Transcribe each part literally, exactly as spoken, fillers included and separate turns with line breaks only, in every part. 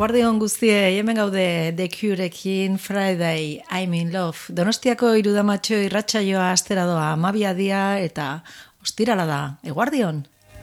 Eguardion guztie, hemen gaude The Cureekin Friday, I'm in Love. Donostiako irudamatxo irratsaioa astera doa, amabia dia eta ostirala da. Eguardion!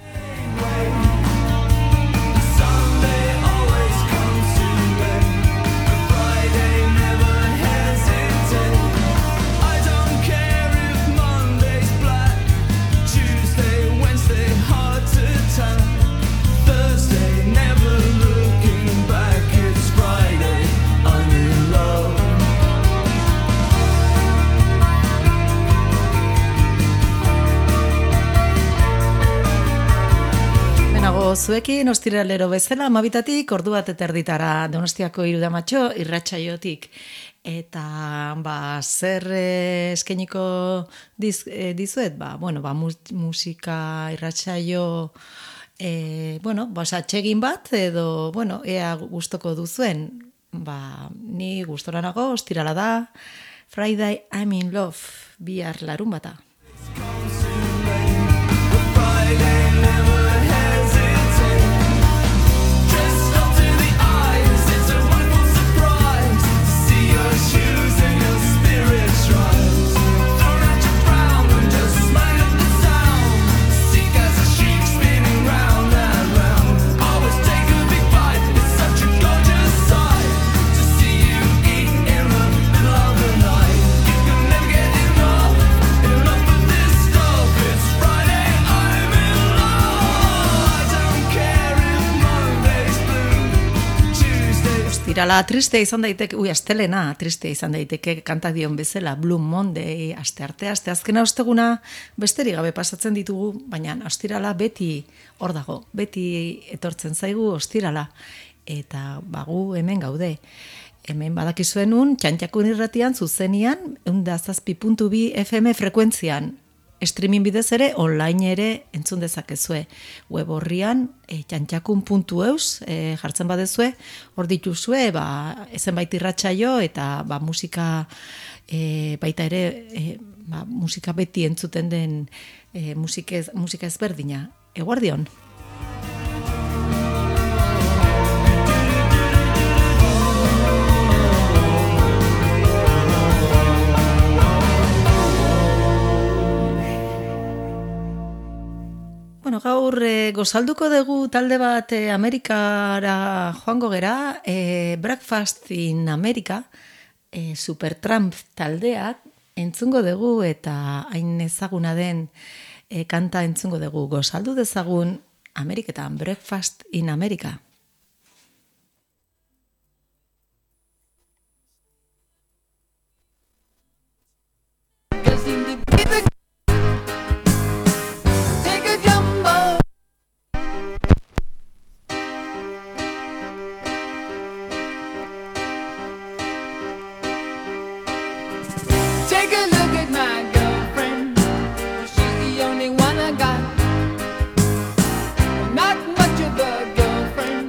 Zuekin ostiralero bezala amabitatik ordu bat eterditara Donostiako irudamatxo irratsaiotik. Eta ba, zer eh, eskeniko diz, eh, dizuet? Ba, bueno, ba, musika irratsaio eh, bueno, ba, atxegin bat edo bueno, ea gustoko duzuen. Ba, ni gustora nago, ostirala da. Friday I'm in Love, bihar larun bata. Irala, triste izan daiteke, ui, astelena, triste izan daiteke kantak dion bezala, Blue Monday, aste arte, aste azkena osteguna, besterik gabe pasatzen ditugu, baina ostirala beti hor dago, beti etortzen zaigu ostirala, eta bagu hemen gaude. Hemen badakizuenun, txantxakun irratian, zuzenian, eunda zazpi puntu bi F M frekuentzian, streaming bidez ere, online ere entzun dezakezue. Web horrian, e, txantxakun puntu eus e, jartzen badezue, hor dituzue, ba, zenbait irratsaio eta ba, musika e, baita ere, e, ba, musika beti entzuten den e, musika, musika ezberdina. Eguardion! Bueno, gaur e, gozalduko dugu talde bat e, Amerikara joango gera, e, Breakfast in America, e, Supertramp taldeak entzungo dugu eta hain ezaguna den e, kanta entzungo dugu. Gozaldu dezagun Ameriketan, Breakfast in America.
Not much of a girlfriend.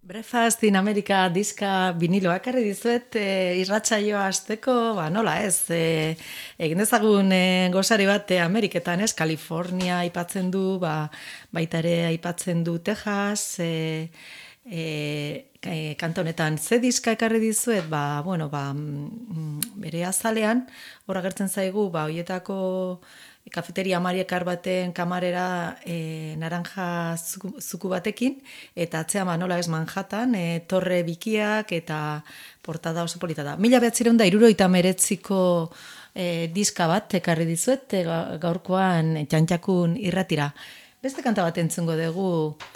Breakfast in America diska biniloa ekarri dizuet e, irratsaioa hasteko, ba nola ez, e, egin dezagun e, gozari bat e, Ameriketan, ez, California aipatzen du, ba, baita ere aipatzen du Texas, e, e, e, kanta honetan ze diska ekarri dizuet, ba, bueno, ba, mm, bere azalean, hor agertzen zaigu, ba, hoietako kafeteria Mariekar baten kamarera e, naranja zuku, zuku batekin, eta atzean ba, nola ez Manhattan, e, torre bikiak eta portada oso polita da. Mila behatzireun da hirurogeita hemeretziko e, diska bat ekarri dizuet, e, gaurkoan txantxakun irratira. Beste kanta bat entzungo dugu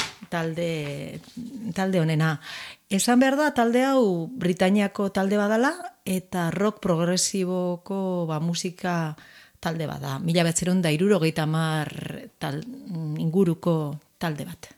talde, talde honena. Esan behar da, talde hau Britainiako talde badala, eta rock progresiboko ba, musika talde bada, mila behatzireun da hirurogeita hamar tal, inguruko talde bat.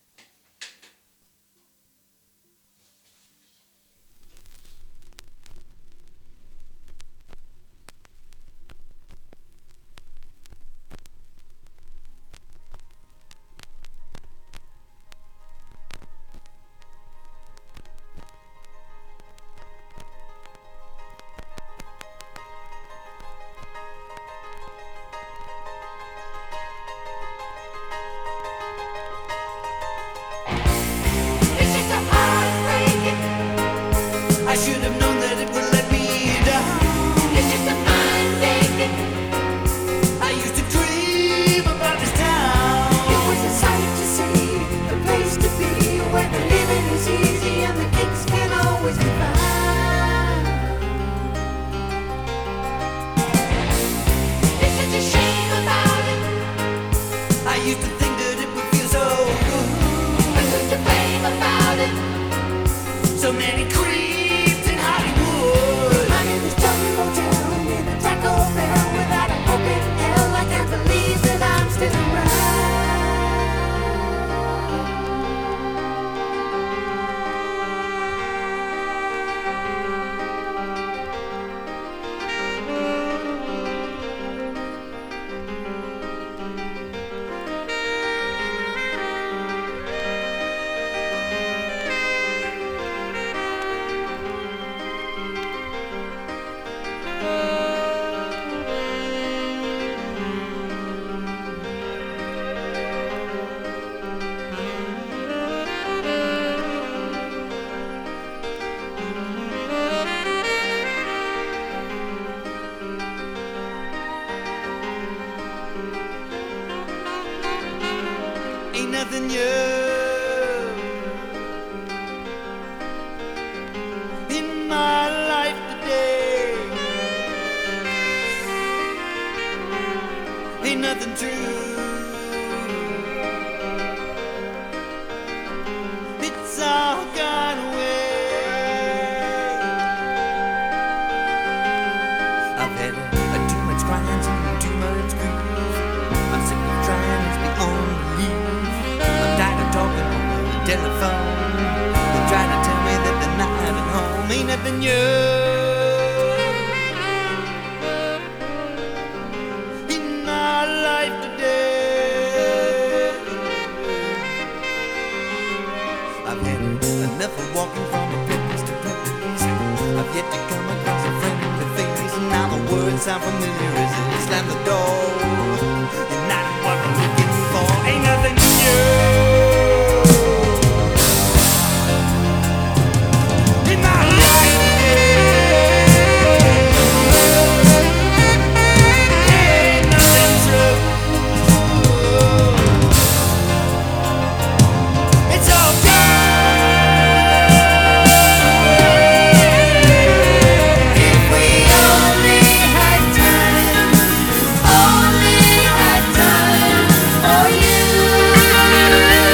Oh,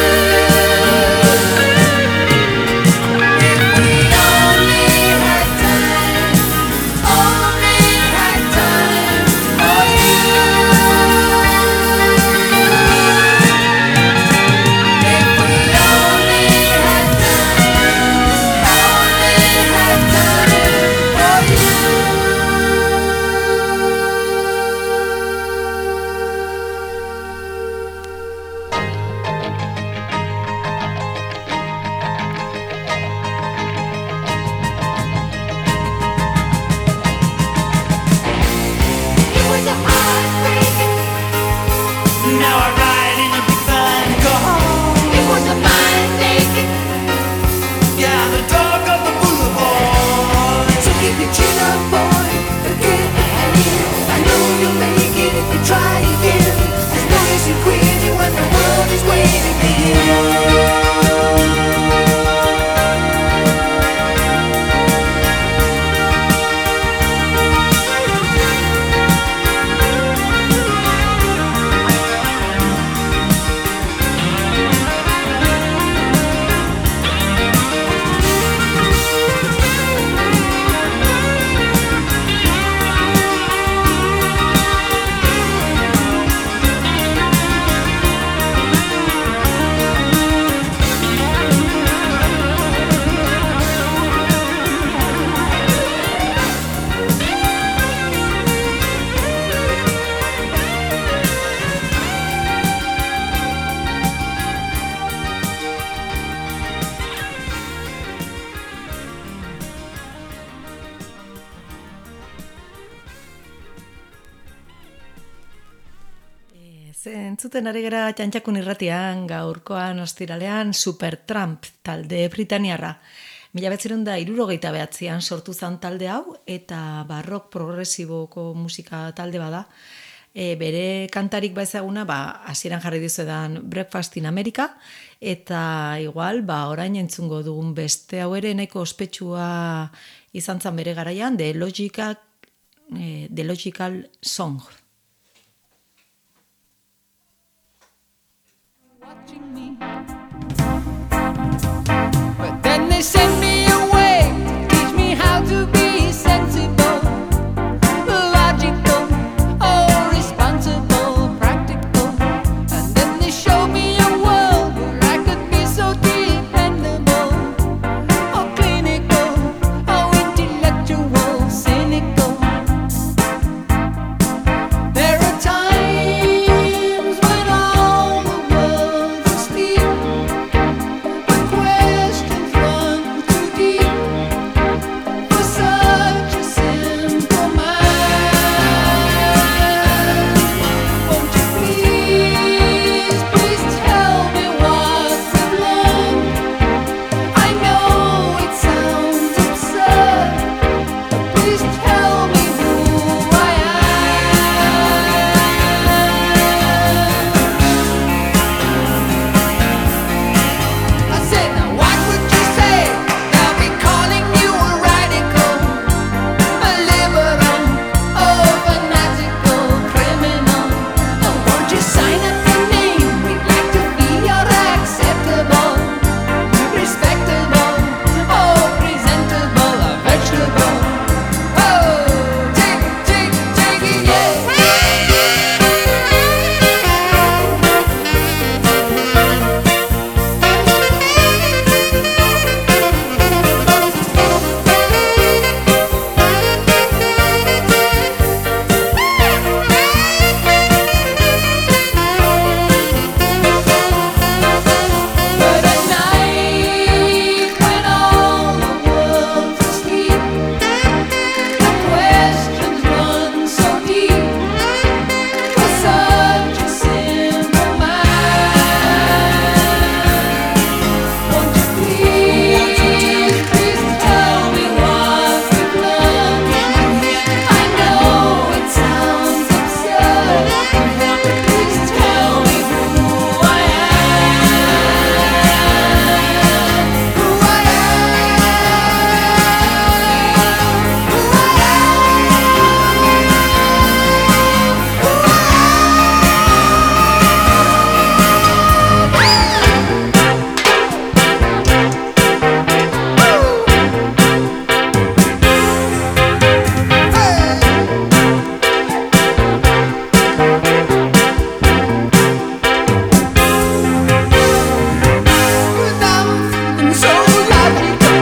Entzuten ari gara txantxakun irratian, gaurkoan ostiralean Supertramp talde britaniarra. Mila betzerun da irurogeita behatzean sortu zan talde hau, eta barrok progresiboko musika talde bada. E, bere kantarik ba ezaguna, ba, hasieran jarri dizuedan Breakfast in America, eta igual, ba, orain entzungo dugun beste hau ere nahiko ospetsua izan zan bere garaian, The Logical, eh, The Logical Song.
Watching me, but then they send me away to teach me how to be sensible, logical, oh, responsible, practical, and then they show me a world where I could be so dependable, oh, clinical, oh, intellectual, cynical. There are times when all the world's asleep, when questions run too deep for such a simple mind. Won't you please, please tell me what we've learned? I know it sounds absurd, but please tell me who I am. I said, now what would you say? They'll be calling you a radical, a liberal, oh, fanatical criminal. Oh, won't you sign up your name? We'd like to be your acceptable, respectable, oh, presentable, a vegetable. Oh, take it, take it, take it, yeah. But at night, when all the world's asleep, the questions run so deep for such a simple mind. Won't you please, please tell me what we've learned? I know it sounds absurd, but please tell me who I am, who I am, who I am, so logical.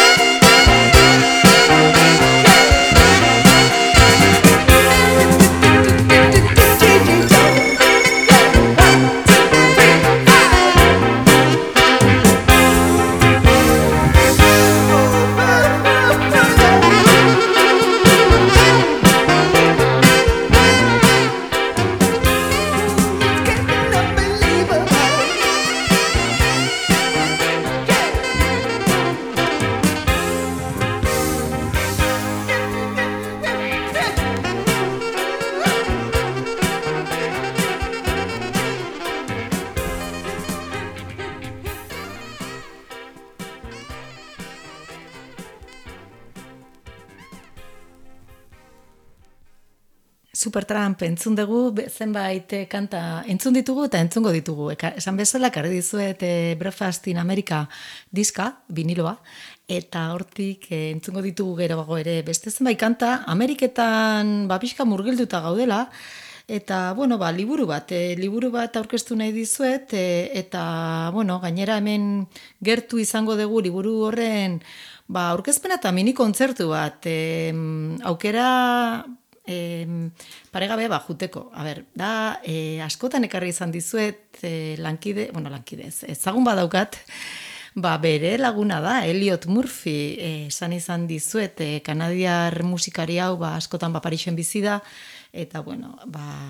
Supertramp entzun dugu, be- zenbait eh, kanta entzun ditugu eta entzungo ditugu. Eka, esan bezala, karri dizuet eh, Breakfast in America diska, viniloa, eta hortik eh, entzungo ditugu geroago ere beste zenbait kanta, Ameriketan ba, pixka murgilduta gaudela, eta, bueno, ba, liburu bat, eh, liburu bat aurkeztu nahi dizuet, eh, eta, bueno, gainera hemen gertu izango dugu liburu horren, ba, aurkezpena eta mini kontzertu bat, eh, aukera eh, paregabe ba, juteko. A ber, da, eh, askotan ekarri izan dizuet eh, lankide, bueno, lankidez, ezagun badaukat, ba, bere laguna da, Elliot Murphy, eh, esan izan dizuet, eh, kanadiar musikari hau, ba, askotan ba, Parisen bizi da, eta, bueno, ba,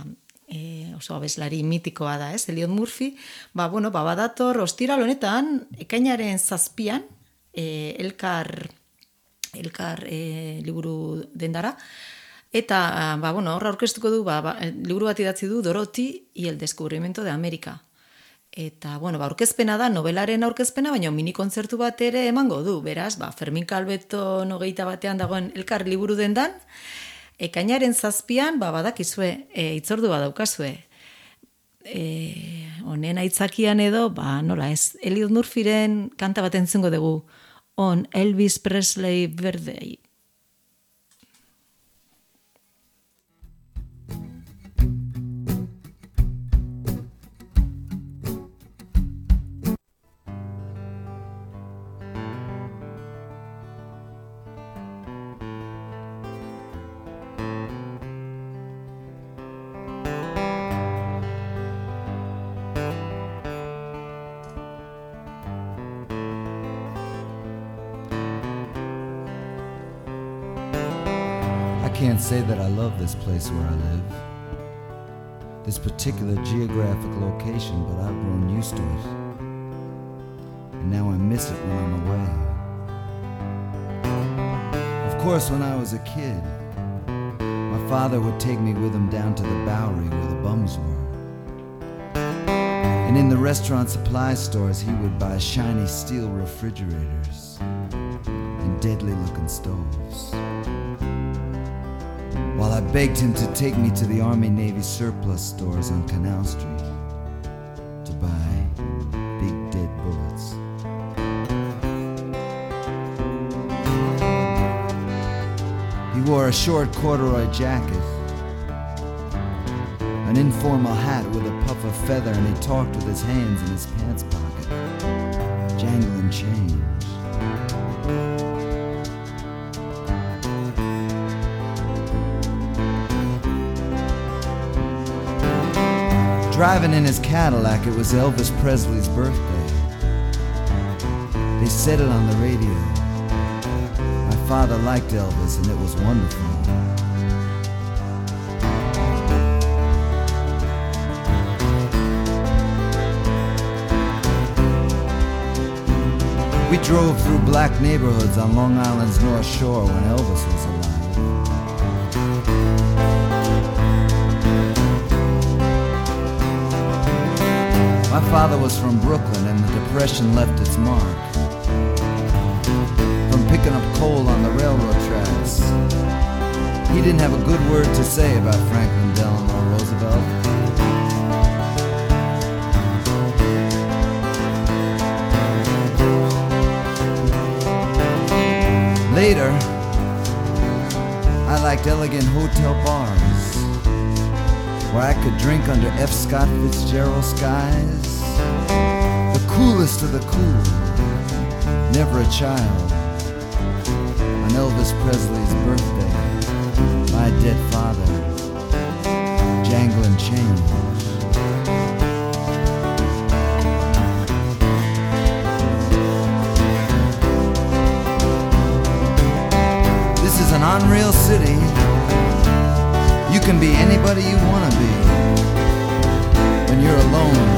e, oso abeslari mitikoa da, ez, Elliot Murphy, ba, bueno, ba, badator, ostiral honetan, ekainaren zazpian, e, elkar, elkar e, liburu dendara, eta, ba, bueno, horra aurkeztuko du, ba, ba, liburu bat idatzi du, Dorothy y el descubrimiento de América. Eta, bueno, ba, aurkezpena da, novelaren aurkezpena, baina mini kontzertu bat ere emango du, beraz, ba, Fermin Calveto nogeita batean dagoen elkar liburu dendan, ekainaren zazpian, ba, badakizue, e, itzordu badaukazue. E, honen aitzakian edo, ba, nola ez, Elliot Murphyren kanta bat entzungo dugu, on Elvis Presley Birthday.
I can't say that I love this place where I live, this particular geographic location, but I've grown used to it, and now I miss it when I'm away. Of course, when I was a kid, my father would take me with him down to the Bowery where the bums were, and in the restaurant supply stores he would buy shiny steel refrigerators and deadly-looking stoves, while I begged him to take me to the Army-Navy surplus stores on Canal Street to buy big dead bullets. He wore a short corduroy jacket, an informal hat with a puff of feather, and he talked with his hands in his pants pocket, jangling change. Driving in his Cadillac, it was Elvis Presley's birthday. They said it on the radio. My father liked Elvis, and it was wonderful. We drove through black neighborhoods on Long Island's North Shore when Elvis was alive. My father was from Brooklyn, and the Depression left its mark. From picking up coal on the railroad tracks, he didn't have a good word to say about Franklin Delano Roosevelt. Later, I liked elegant hotel bars where I could drink under F. Scott Fitzgerald skies, the coolest of the cool, never a child. On Elvis Presley's birthday, my dead father, jangling change. This is an unreal city. You can be anybody you want to be when you're alone.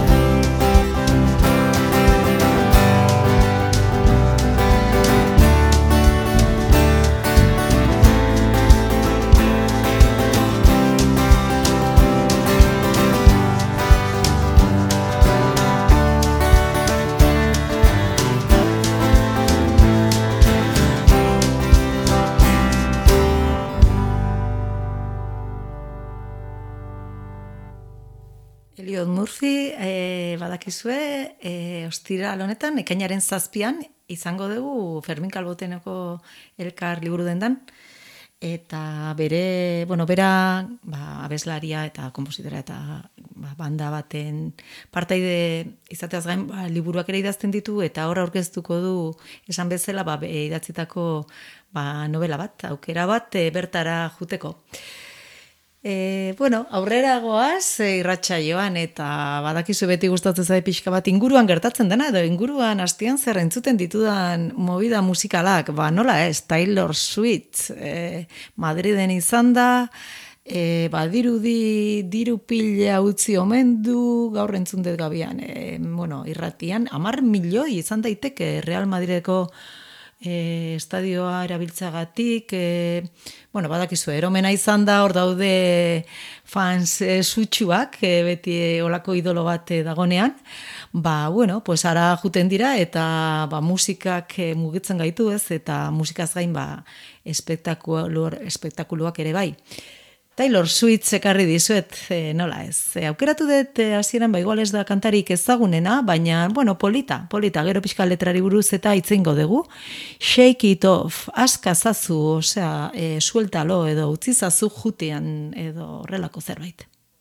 Elliot Murphy, e, badakizue, e, ostiral honetan, ekainaren zazpian, izango dugu Fermin Calvetoneko elkar liburu dendan, eta bere, bueno, bera, ba, abeslaria eta kompositora eta ba, banda baten partaide izateaz gain, ba, liburuak ere idazten ditu, eta hor aurkeztuko du, esan bezala, ba, idatzitako ba, novela bat, aukera bat, e, bertara juteko. E, bueno, aurrera goaz, e, irratsaioan, eta badakizu beti gustatzen zaie pixka bat inguruan gertatzen dena, edo inguruan hastian zer entzuten ditudan movida musikalak, ba nola ez, Taylor Swift, e, Madriden izan da, E, ba, dirudi, diru pila utzi omen du, gaur entzun dut gabian, e, bueno, irratian, amar milioi izan daiteke Real Madrideko e, estadioa erabiltzagatik, e, bueno, badakizu, eromena izan da, hor daude fans e, sutsuak, e, beti e, olako idolo bat e, dagonean, ba, bueno, pues ara juten dira, eta ba, musikak e, mugitzen gaitu ez, eta musikaz gain, ba, espektakulo, espektakuluak ere bai. Taylor Swift ekarri dizuet, e, nola ez. E, aukeratu dut e, hasieran ba igual ez da kantarik ezagunena, baina, bueno, polita, polita, gero pixka letrari buruz eta itzengo dugu. Shake it off, askazazu, osea, e, sueltalo edo utzizazu jutean edo horrelako zerbait.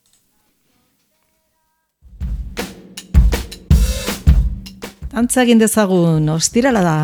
Antza egin dezagun, ostirala da.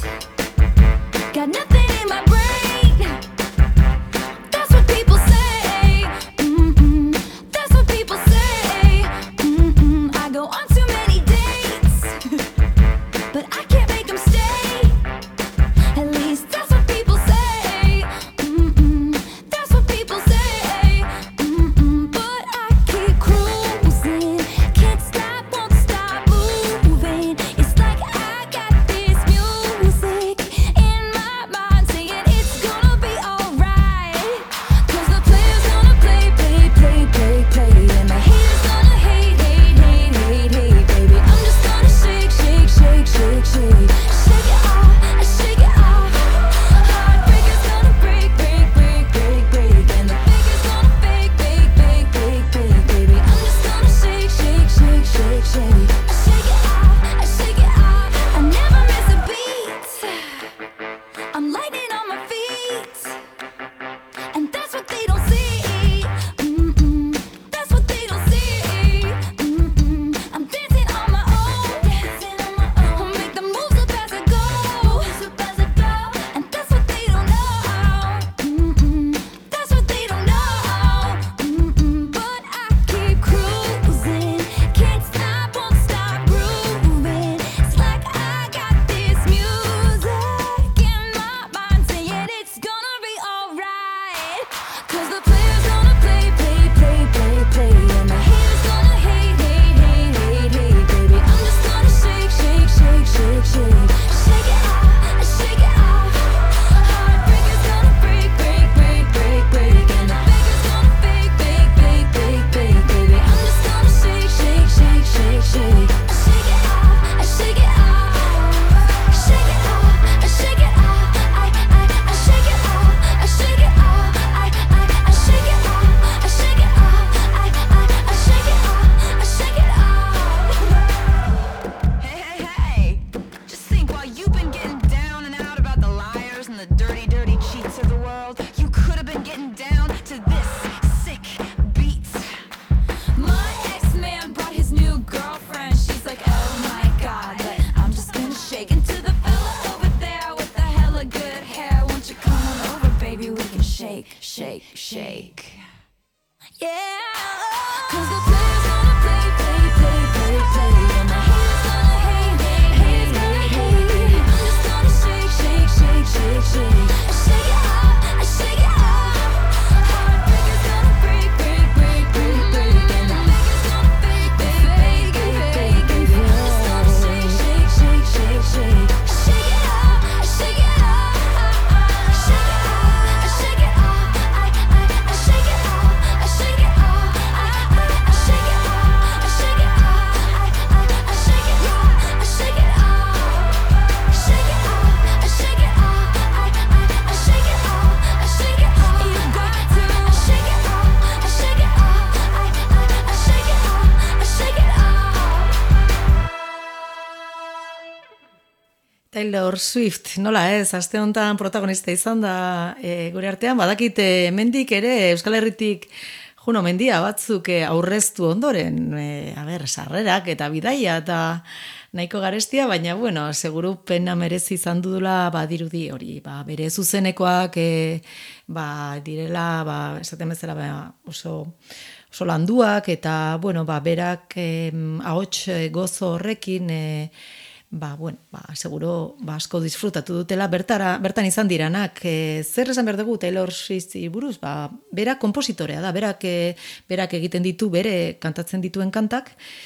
Got nothing in my brain. That's what people say. Mm-mm. That's what people say. Mm-mm. I go on too many dates, but I can't make them stay. At least that's what people say. Mm-mm. That's what people say. Mm-mm. But I keep cruising. Can't stop, won't stop moving. It's like I got this music in my mind saying it's gonna be alright. 'Cause the player's gonna play, play, play, play, play. And the haters gonna hate, hate, hate, hate, hate, baby. I'm just gonna shake, shake, shake, shake, shake. Shake it off, I shake it off. Heartbreaker's gonna break, break, break, break, break. And the faker's gonna fake, fake, fake, fake, fake, baby. I'm just gonna shake, shake, shake, shake, shake. I shake it off, I shake it off. I never miss a beat. I'm lightning on my feet. And that's what they don't see. Mm-mm. That's what they don't see. Mm-mm. I'm dancing on my own. Dancing on my own. I'll make the moves up as I go. Moves up as I go. And that's what they don't know. Mm-mm. That's what they don't know. Mm-mm. But I keep cruising. Can't stop, won't stop grooving. It's like I got this music in my mind saying it's gonna be alright. 'Cause the player's gonna play, play, play, play, play. And the haters gonna hate, hate, hate, hate, hate, baby. I'm just gonna shake, shake, shake, shake, shake. Shake it off, I shake it off. Heartbreaker's gonna break, break, break, break, break. And the faker's gonna fake, fake, fake, fake, fake, baby. I'm just gonna shake, shake, shake, shake, shake. I shake it off, I shake it off. Shake it off, I shake it off. I, I, I shake it off, I shake it off. I, I, I shake it off, I shake it off. I, I, I shake it off, I shake it off.
Hey, hey, hey! Just think, while you've been getting down and out about the liars and the dirty, dirty cheats of the world, you could have been getting down to this sick beat.
My ex-man brought his new girlfriend. She's like, oh my god, but I'm just gonna shake into the fella over there with the hella good hair. Won't you come on over, baby? We can shake, shake, shake. Yeah. 'Cause the player's gonna play, play, play, play, play. And the haters gonna hate, hate, hate, hate, hate. I'm just gonna shake, shake, shake, shake, shake. I shake it off, I shake it off. Heartbreaker's gonna break, break, break, break, break. And the faker's gonna fake, fake, fake, fake, baby. I'm just gonna shake, shake, shake, shake, shake. I shake it off, I shake it off. I shake it off, I shake it off. I, I, I shake it off, I shake it off. I, I, I shake it off, I shake it off. I, I, I shake it off, I shake it off. Shake it off, I shake it off. I, I, I shake it off, I shake it off. You got to. I shake it off, I shake it off. I, I, I shake it off, I shake it off.
Taylor Swift, nola ez, aste honetan protagonista izan da e, gure artean, badakit e, hemendik ere Euskal Herritik Juno Mendia batzuk e, aurreztu ondoren, e, a ber, sarrerak eta bidaia eta nahiko garestia, baina bueno, seguru pena merezi izan dudula badirudi hori, ba, bere zuzenekoak e, ba, direla, ba, esaten bezala ba, oso oso landuak eta bueno, ba, berak e, ahots gozo horrekin e, ba, bueno, ba, seguro ba, asko disfrutatu dutela bertara, bertan izan diranak. E, zer esan behar dugu Taylor Swifti buruz? Ba, bera kompositorea da, berak, e, berak egiten ditu, bere kantatzen dituen kantak,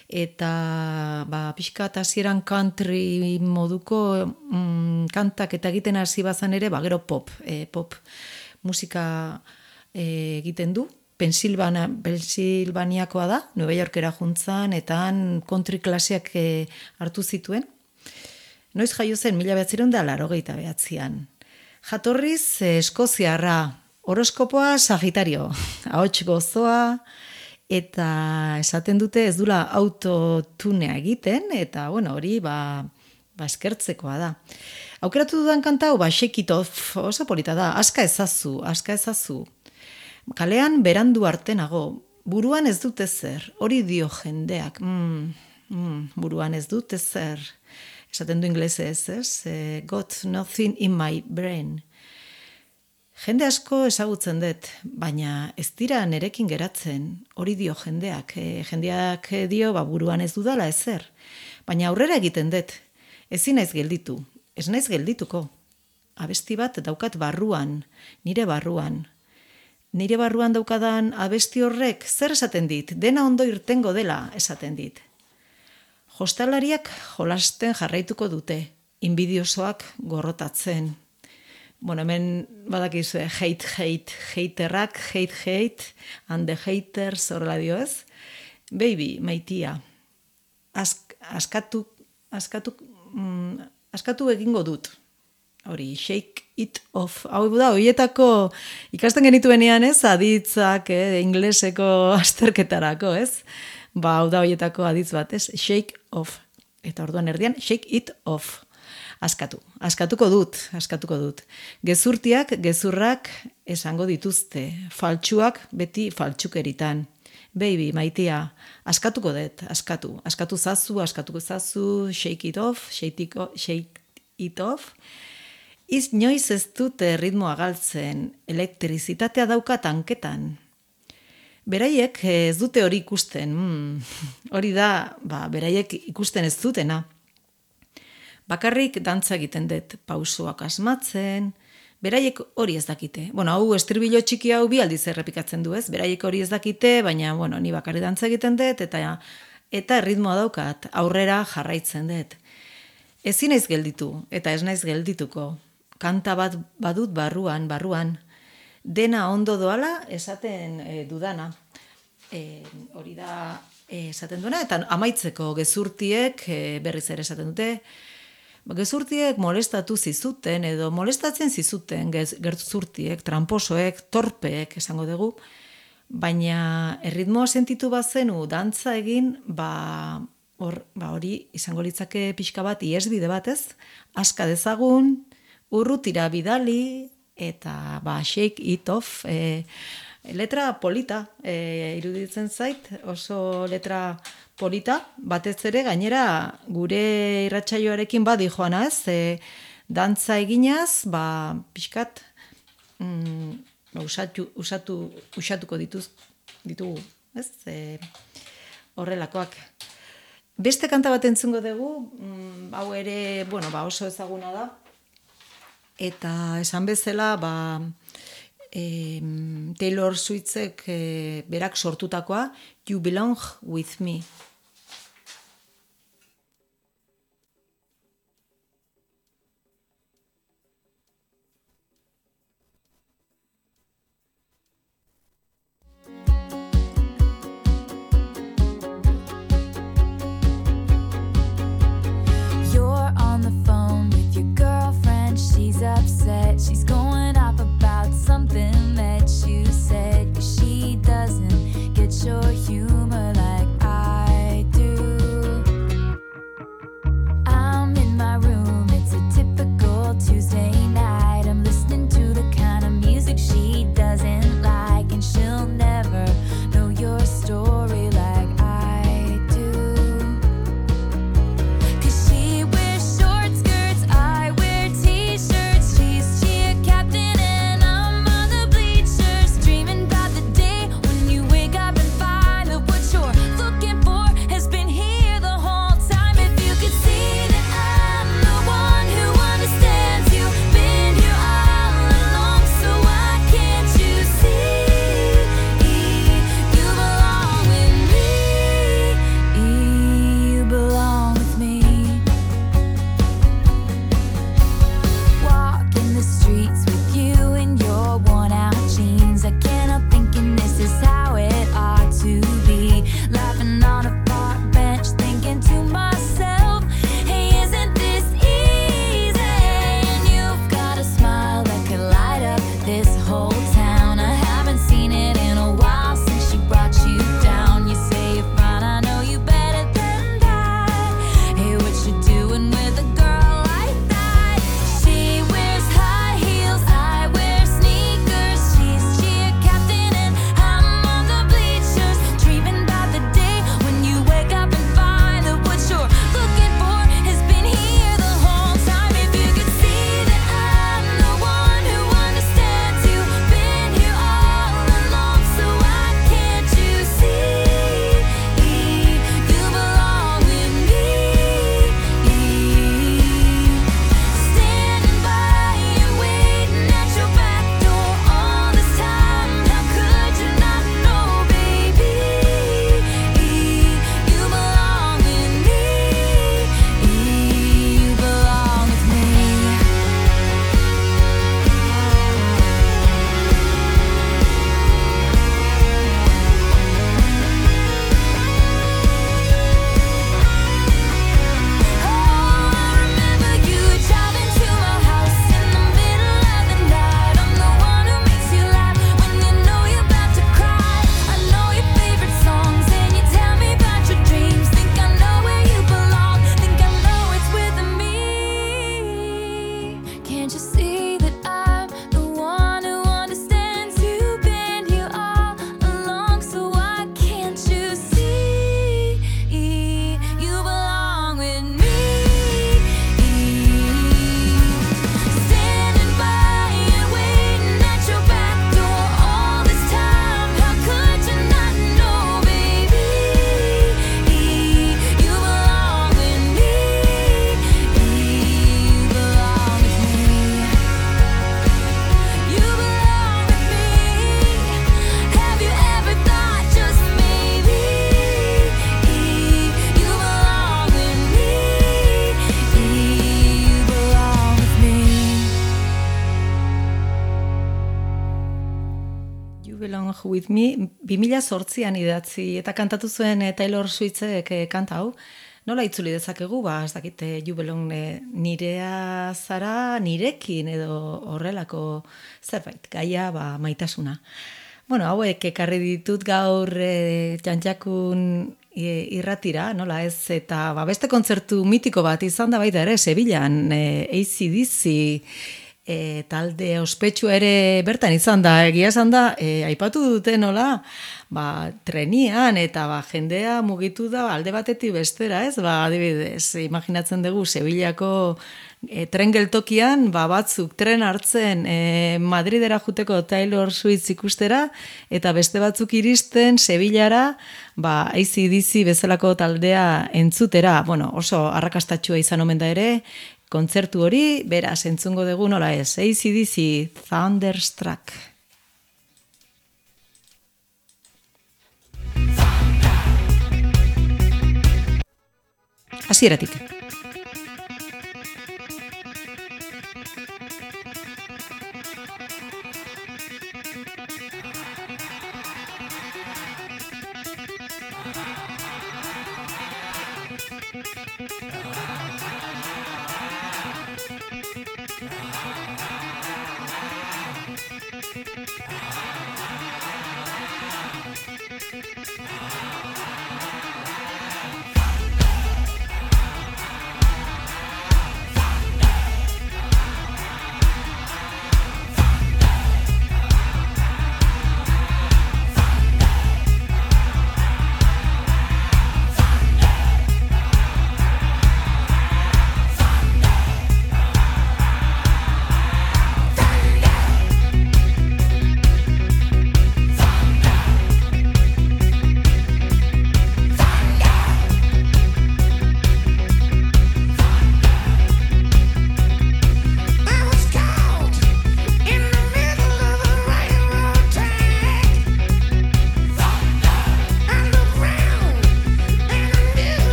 eta ba, pixka eta hasieran country moduko mm, kantak eta egiten hasi bazan ere, ba, gero pop, e, pop musika e, egiten du. Pensilvania, Pensilvaniakoa da, Nueva Yorkera juntzan, eta han country klaseak e, hartu zituen. Noiz jaio zen, mila behatzireun da laurogeita behatzian. Jatorriz, eh, Eskoziarra, horoskopoa Sagitario, ahots gozoa, eta esaten dute ez dula autotunea egiten, eta bueno, hori ba, ba eskertzekoa da. Aukeratu dudan kanta hau, ba, Shake It Off, oso polita da, aska ezazu, aska ezazu. Kalean berandu artenago, buruan ez dute zer, hori dio jendeak, mm, mm, buruan ez dute zer, esaten du inglesez, ez? E, got nothing in my brain. Jende asko ezagutzen dut, baina ez dira nerekin geratzen, hori dio jendeak, e, jendeak dio, ba, buruan ez dudala ezer, baina aurrera egiten dut, ezin naiz gelditu, ez naiz geldituko, abesti bat daukat barruan, nire barruan, Nire barruan daukadan abesti horrek zer esaten dit, dena ondo irtengo dela esaten dit. Jostalariak jolasten jarraituko dute, inbidiosoak gorrotatzen. Bueno, hemen badakizue hate, hate, haterrak, hate, hate, and the haters horrela dio ez. Baby, maitia, ask, askatu, askatu, mm, askatu egingo dut. Hori, shake it off. Hau da, horietako ikasten genituenean ez, aditzak, eh, ingleseko azterketarako, ez? Ba, hau da, horietako aditz bat, ez? Shake off. Eta orduan erdian, shake it off. Askatu. Askatuko dut, askatuko dut. Gezurtiak, gezurrak esango dituzte. Faltsuak beti faltsukeritan. Baby, maitia, askatuko dut, askatu. Askatu zazu, askatuko zazu, shake it off, shake it off, shake it off. Iz noiz ez dute ritmoa galtzen, elektrizitatea dauka tanketan. Beraiek ez dute hori ikusten, mm, hori da, ba, beraiek ikusten ez dutena. Bakarrik dantza egiten dut, pausoak asmatzen, beraiek hori ez dakite. Bueno, hau estribillo txiki hau bi aldiz errepikatzen du ez, beraiek hori ez dakite, baina, bueno, ni bakarrik dantza egiten dut, eta, eta ritmoa daukat, aurrera jarraitzen dut. Ezin naiz gelditu, eta ez naiz geldituko. Kanta bat badut barruan, barruan, dena ondo doala esaten e, dudana. E, hori da e, esaten duena, eta amaitzeko gezurtiek e, berriz ere esaten dute, gezurtiek molestatu zizuten, edo molestatzen zizuten gezurtiek, tramposoek, torpeek esango dugu, baina erritmoa sentitu bazenu dantza egin, ba, hor, ba hori izango litzake pixka bat, iesbide bat ez, aska dezagun, urrutira bidali, eta ba, shake it off, e, letra polita, e, iruditzen zait, oso letra polita, batez ere gainera gure irratsaioarekin badi joana ez, e, dantza eginaz, ba, pixkat, mm, ba, usatu, usatu, usatuko dituz, ditugu, ez, e, horrelakoak. Beste kanta bat entzungo dugu, mm, hau ere, bueno, ba, oso ezaguna da, eta esan bezala, ba, e, Taylor Swiftek e, berak sortutakoa, You Belong With Me.
You're on the phone with your girlfriend. She's upset. She's going off about something that you said. 'Cause she doesn't get your humor like I Can't you see that I'm the one who understands? You've been here all along, so why can't you see you belong with me? Standing by and waiting at your back door all this time. How could you not know, baby? You belong with me. You belong with me. You belong with me. Have you ever thought just maybe you belong with me? You belong with me.
You Belong With Me, bi mila zortzian idatzi eta kantatu zuen eh, Taylor Swiftek eh, kanta hau. Nola itzuli dezakegu, ba, ez dakit, eh, You Belong eh, nirea zara, nirekin edo horrelako zerbait, gaia, ba, maitasuna. Bueno, hauek ekarri ditut gaur eh, txantxakun eh, irratira, nola ez, eta ba, beste kontzertu mitiko bat izan da baita ere, Sevillan, eh, A C D C, E, talde ospetsua ere bertan izan da, egia esan da, e, aipatu dute nola, ba, trenian eta ba, jendea mugitu da alde batetik bestera, ez? Ba, adibidez, imaginatzen dugu Sevillako e, tren geltokian, ba, batzuk tren hartzen e, Madridera juteko Taylor Swift ikustera, eta beste batzuk iristen Sevillara, ba, A C D C bezalako taldea entzutera, bueno, oso arrakastatxua izan omen da ere, kontzertu hori, beraz, entzungo dugu nola ez, A C D C, Thunderstruck. Hasieratik.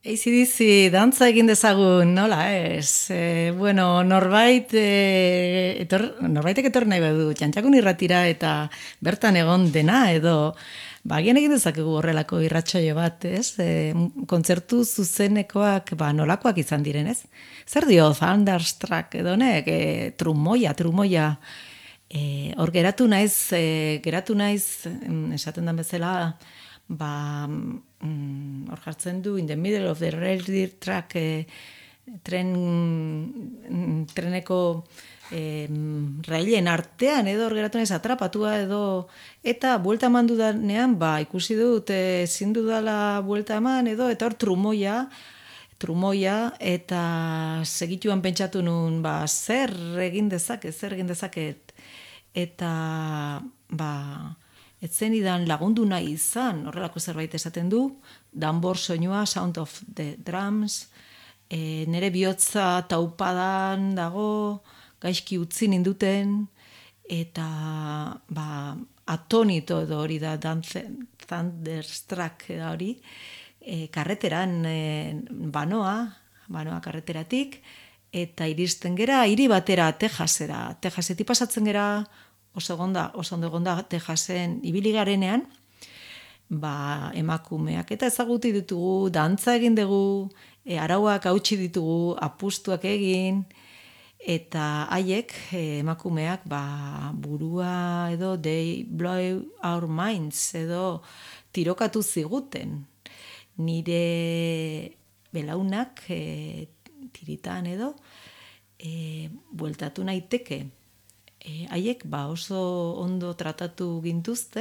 Eizi dizi, dantza egin dezagun, nola ez? E, bueno, norbait, e, etor, norbaitek etorri nahi badu, Txantxakun irratira eta bertan egon dena, edo, bagian egin dezakegu horrelako irratsaio bat, ez? E, kontzertu zuzenekoak, ba, nolakoak izan diren, ez? Zer dio, Thunderstruck, edo nek, e, trumoia, trumoia, e, hor geratu naiz, e, geratu naiz, esaten den bezala, ba, mm, hor jartzen du, in the middle of the railway track, e, tren, mm, treneko e, railen artean, edo hor geratu naiz atrapatua, edo, eta buelta eman dudanean, ba, ikusi dut, e, ezin dudala buelta eman, edo, eta hor trumoia, trumoia, eta segituan pentsatu nun, ba, zer egin dezaket, zer egin dezaket, eta, ba, etzen idan lagundu nahi izan, horrelako zerbait esaten du, danbor soinua, sound of the drums, e, nere bihotza taupadan dago, gaizki utzi ninduten, eta ba, atonito edo hori da, Thunderstruck da hori, e, karreteran e, banoa, banoa karreteratik, eta iristen gera, hiri batera, Texasera, Texasetik pasatzen gera, oso gonda, oso ondo gonda Texasen ibili garenean, ba, emakumeak eta ezaguti ditugu, dantza egin dugu, e, arauak hautsi ditugu, apustuak egin, eta haiek, e, emakumeak, ba, burua edo they blow our minds, edo tirokatu ziguten. Nire belaunak, e, tiritan edo, e, bueltatu naiteke. E, haiek ba oso ondo tratatu gintuzte,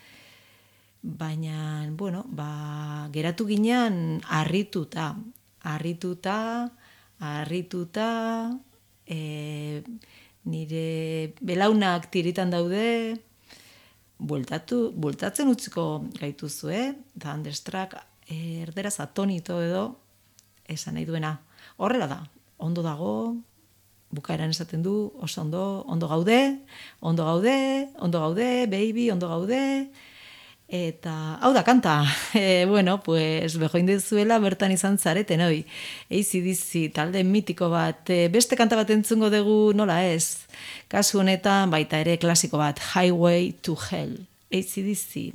baina, bueno, ba, geratu ginean harrituta, harrituta, harrituta, e, nire belaunak tiritan daude, bueltatu, bueltatzen utziko gaituzue, Thunderstruck, e, erderaz atonito edo, esan nahi duena. Horrela da, ondo dago, bukaeran esaten du, oso ondo, ondo gaude, ondo gaude, ondo gaude, baby, ondo gaude, eta hau da kanta, e, bueno, pues bejoin dezuela bertan izan zareten, oi, eizi dizi, talde mitiko bat, e, beste kanta bat entzungo dugu, nola ez, kasu honetan baita ere klasiko bat, Highway to Hell, eizi dizi.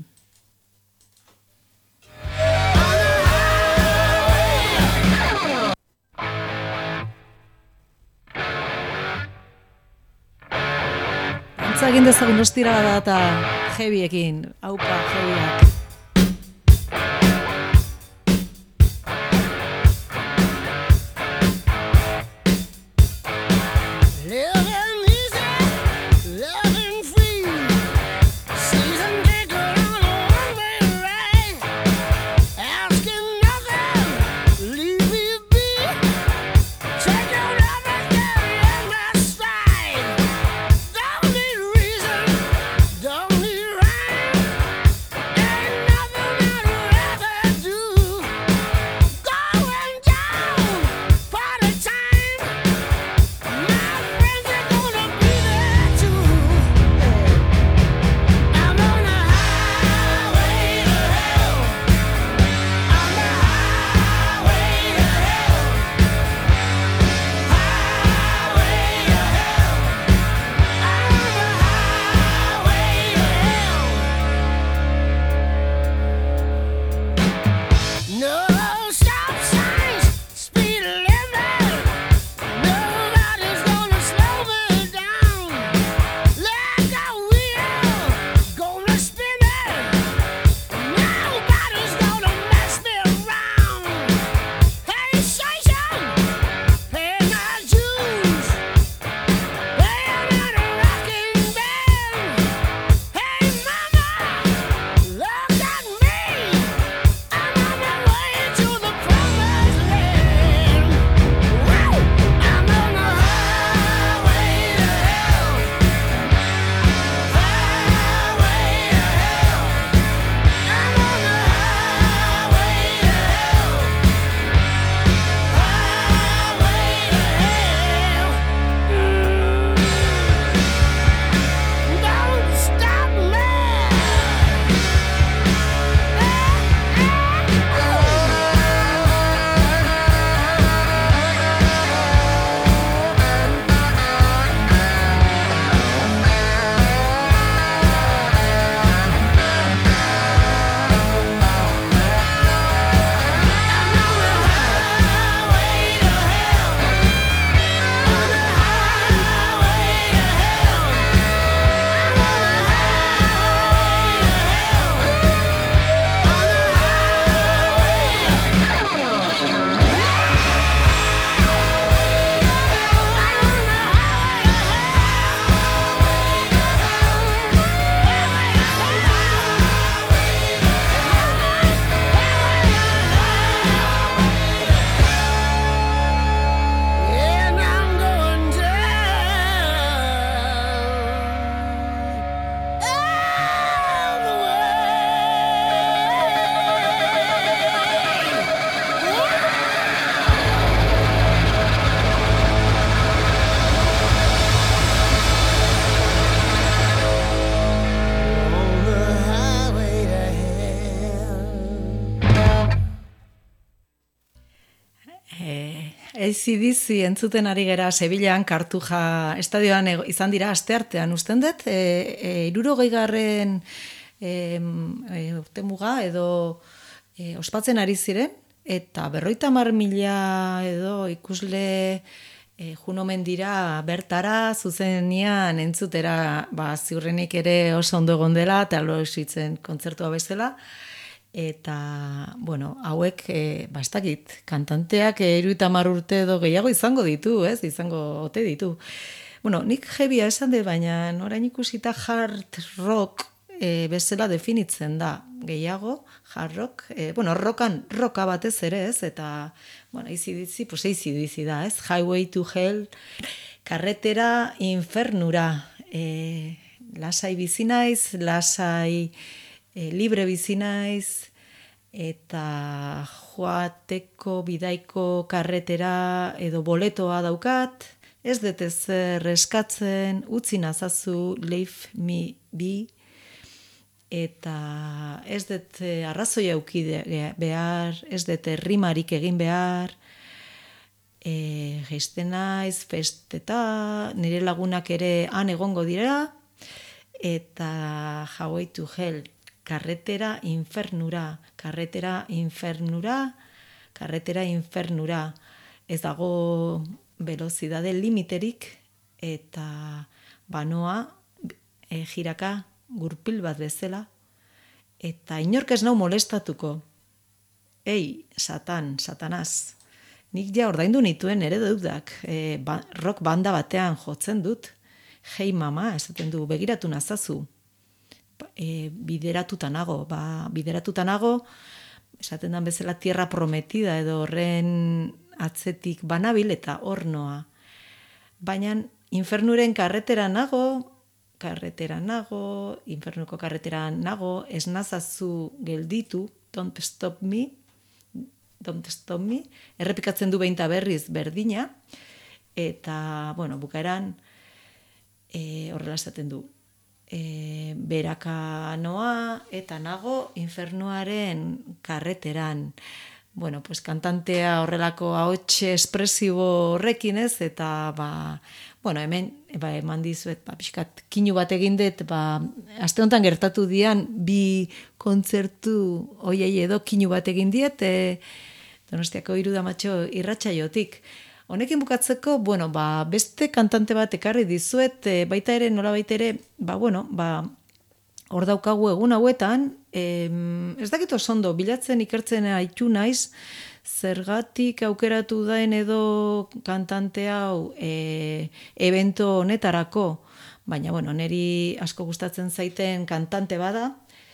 Egin dezagun ostira da eta heaviekin, haupa heaviak.
Don't need rhyme, ain't
Eh, A C D C entzuten ari gera Sevillan, Kartuja estadioan ego- izan dira asteartean usten dut, e, e, irurogei garren e, e, urte muga edo e, ospatzen ari ziren, eta berroita mar mila edo ikusle e, junomen dira bertara zuzenean entzutera, ba, ziurrenik ere oso ondo egon dela, eta lo esitzen kontzertua bezala. Eta, bueno, hauek, e, bastakit, kantanteak hirurogeita hamar urte edo gehiago izango ditu, ez? Izango ote ditu. Bueno, nik heavya esan dut, baina orain ikusita hard rock e, bezala definitzen da. Gehiago, hard rock, e, bueno, rockan, rocka batez ere, ez? Eta, bueno, A C D C, pues A C D C da, ez? Highway to Hell, karretera infernura. E, lasai bizi naiz, lasai... E, libre bizi naiz, eta joateko bidaiko karretera edo boletoa daukat, ez dut ezer eskatzen, utzi nazazu, leave me be, eta ez dut arrazoi auki behar, ez dut rimarik egin behar, e, geisten naiz, festeta, nire lagunak ere han egongo dira, eta Highway to Hell, karretera infernura, karretera infernura, karretera infernura. Ez dago velozidade limiterik, eta banoa e, jiraka gurpil bat bezala, eta inork ez nau molestatuko. Ei, satan, satanaz, nik ja ordaindu nituen ere deudak, e, ba, rock banda batean jotzen dut, hei mama, esaten du, begiratu nazazu, E, bideratuta nago, ba, bideratuta nago, esaten dan bezala tierra prometida edo horren atzetik banabil eta hornoa. Baina infernuren karretera nago, karretera nago, infernuko karretera nago, ez nazazu gelditu, don't stop me, don't stop me, errepikatzen du behinta berriz berdina, eta, bueno, bukaeran e, horrela esaten du. E, beraka noa eta nago infernuaren karreteran. Bueno, pues kantantea horrelako ahots espresibo horrekin ez, eta ba, bueno, hemen ba, eman dizuet, ba, pixkat kinu bat egin dut, ba, aste honetan gertatu dian bi kontzertu hoiei edo kinu bat egin diet, e, Donostiako Irudamatxo irratsaiotik. Honekin bukatzeko, bueno, ba, beste kantante bat ekarri dizuet, e, baita ere, nola baita ere, ba, bueno, ba, hor daukagu egun hauetan, e, ez dakit oso ondo, bilatzen ikertzen haitu naiz, zergatik aukeratu daen edo kantante hau e, evento honetarako, baina, bueno, niri asko gustatzen zaiten kantante bada,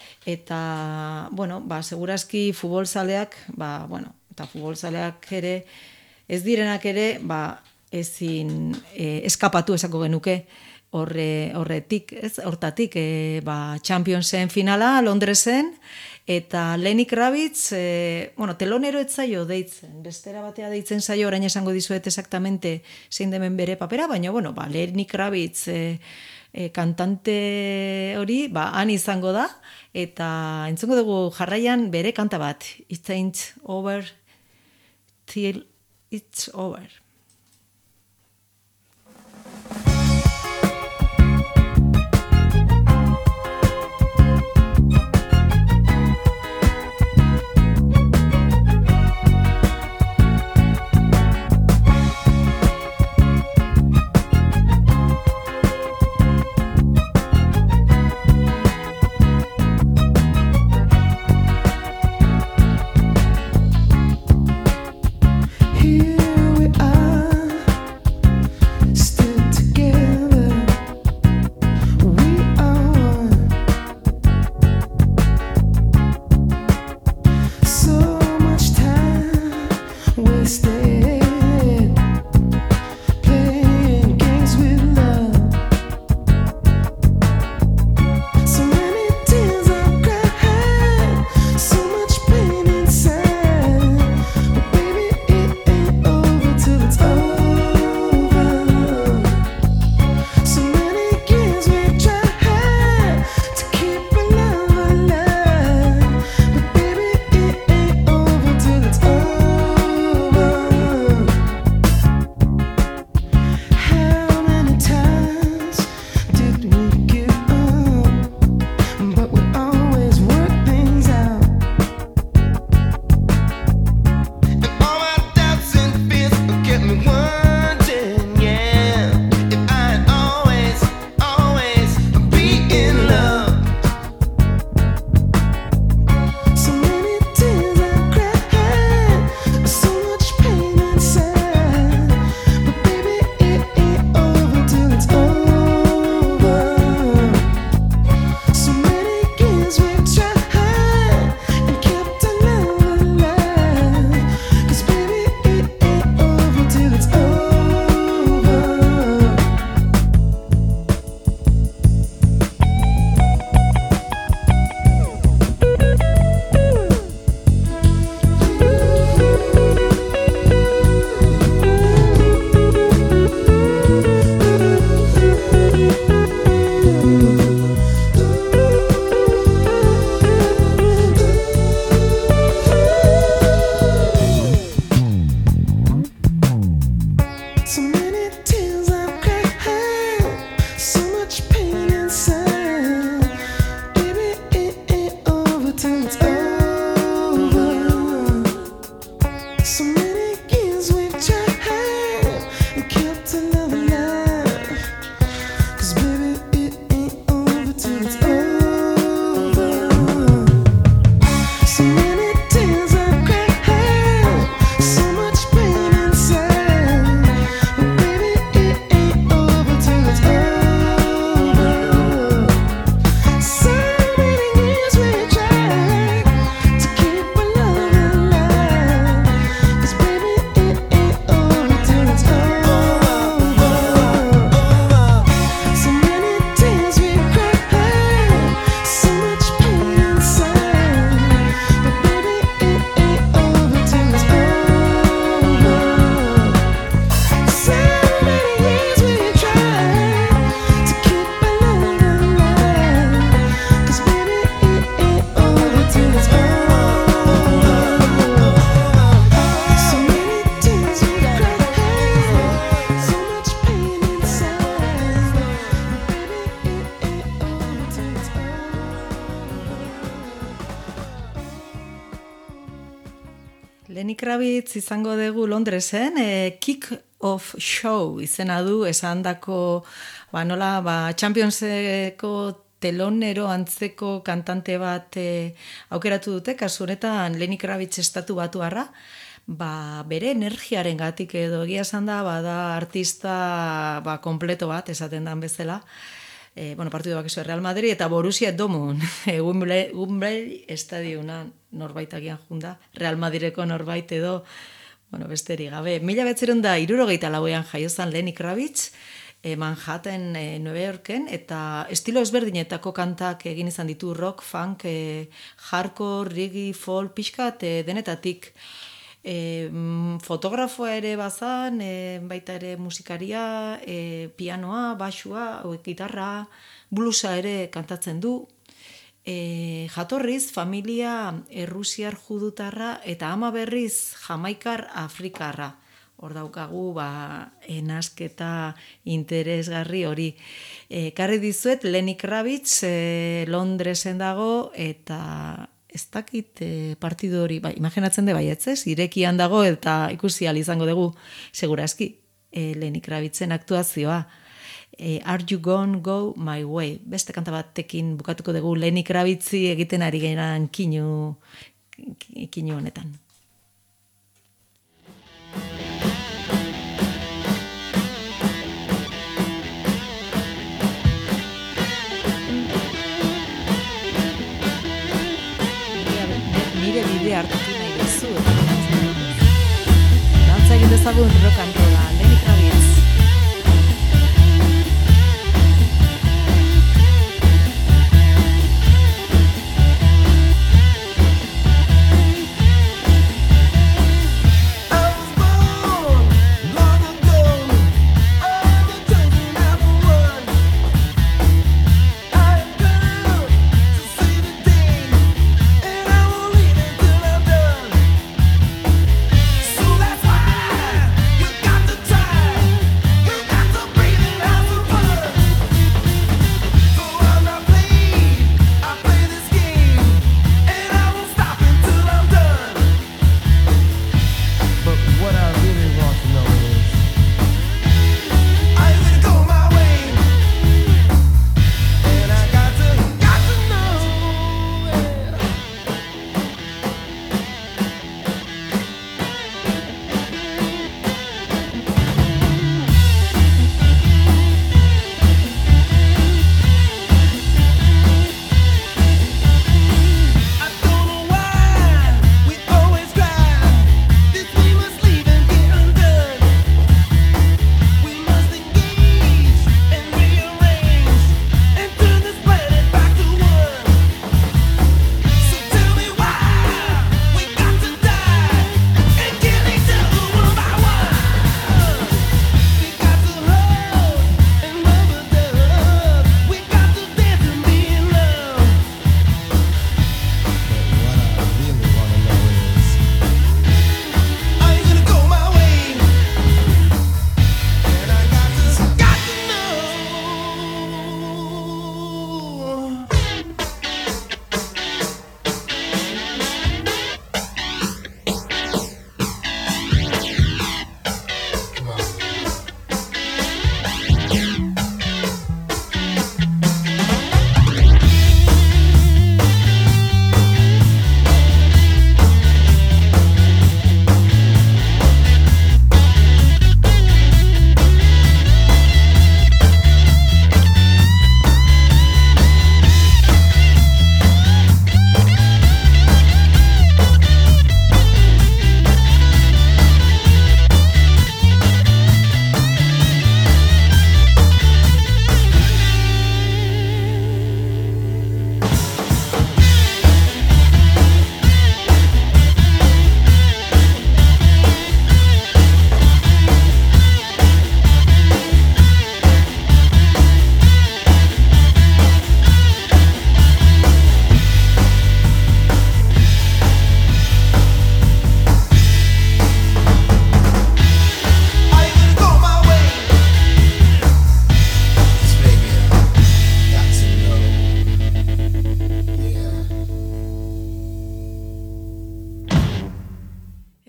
eta, bueno, ba, segurazki futbolzaleak, ba, bueno, eta futbolzaleak ere, ez direnak ere, ba, ezin e, eskapatu esako genuke horre, horretik, ez, hortatik, e, ba, Championsen finala Londresen, eta Lenny Kravitz, e, bueno, telonero etzaio deitzen, bestera batea deitzen zaio, orain esango dizuet exactamente zein demen bere papera, baina, bueno, ba, Lenny Kravitz e, e, kantante hori, ba, han izango da, eta entzungo dugu jarraian bere kanta bat, It Ain't Over Till It's Over.
Here we are.
Lenny Kravitz izango dugu Londresen, e, Kick Off Show izena du esandako, ba nola, ba Championseko telonero antzeko kantante bat e, aukeratu dute, kasu honetan Lenny Kravitz estatu batuarra, ba bere energiaren gatik edo egia esan da, bada artista ba kompleto bat esaten dan bezala. E, bueno, partidu bakizu Real Madrid eta Borussia Dortmund, e, Wembley, Wembley estadiona norbait agian junda, Real Madrideko norbait edo, bueno, besterik gabe. Mila behatziehun eta hirurogeita lauean jaiozan Lenny Kravitz, e, Manhattan, e, New Yorken, eta estilo ezberdinetako kantak egin izan ditu rock, funk, e, hardcore, reggae, folk, pixkat, e, denetatik. E, fotografoa ere bazan, e, baita ere musikaria, e, pianoa, basua, gitarra, bluesa ere kantatzen du. E, jatorriz, familia errusiar judutarra eta ama berriz jamaikar afrikarra. Hor daukagu, ba, enasketa interesgarri hori. E, karri dizuet, Lenny Kravitz, e, Londresen dago eta ez dakit e, partidu hori, ba, imaginatzen de baietz, irekian dago eta ikusi ahal izango dugu, segurazki, e, Lenny Kravitzen aktuazioa. E, Are You Gonna Go My Way? Beste kanta batekin bukatuko dugu Lenny Kravitzi egiten ari geran kinu, kinu honetan. Nire bidea hartatu nahi duzu. Dantza egin dezagun rock and rolla, Lenny Kravitz.
So that's why you got to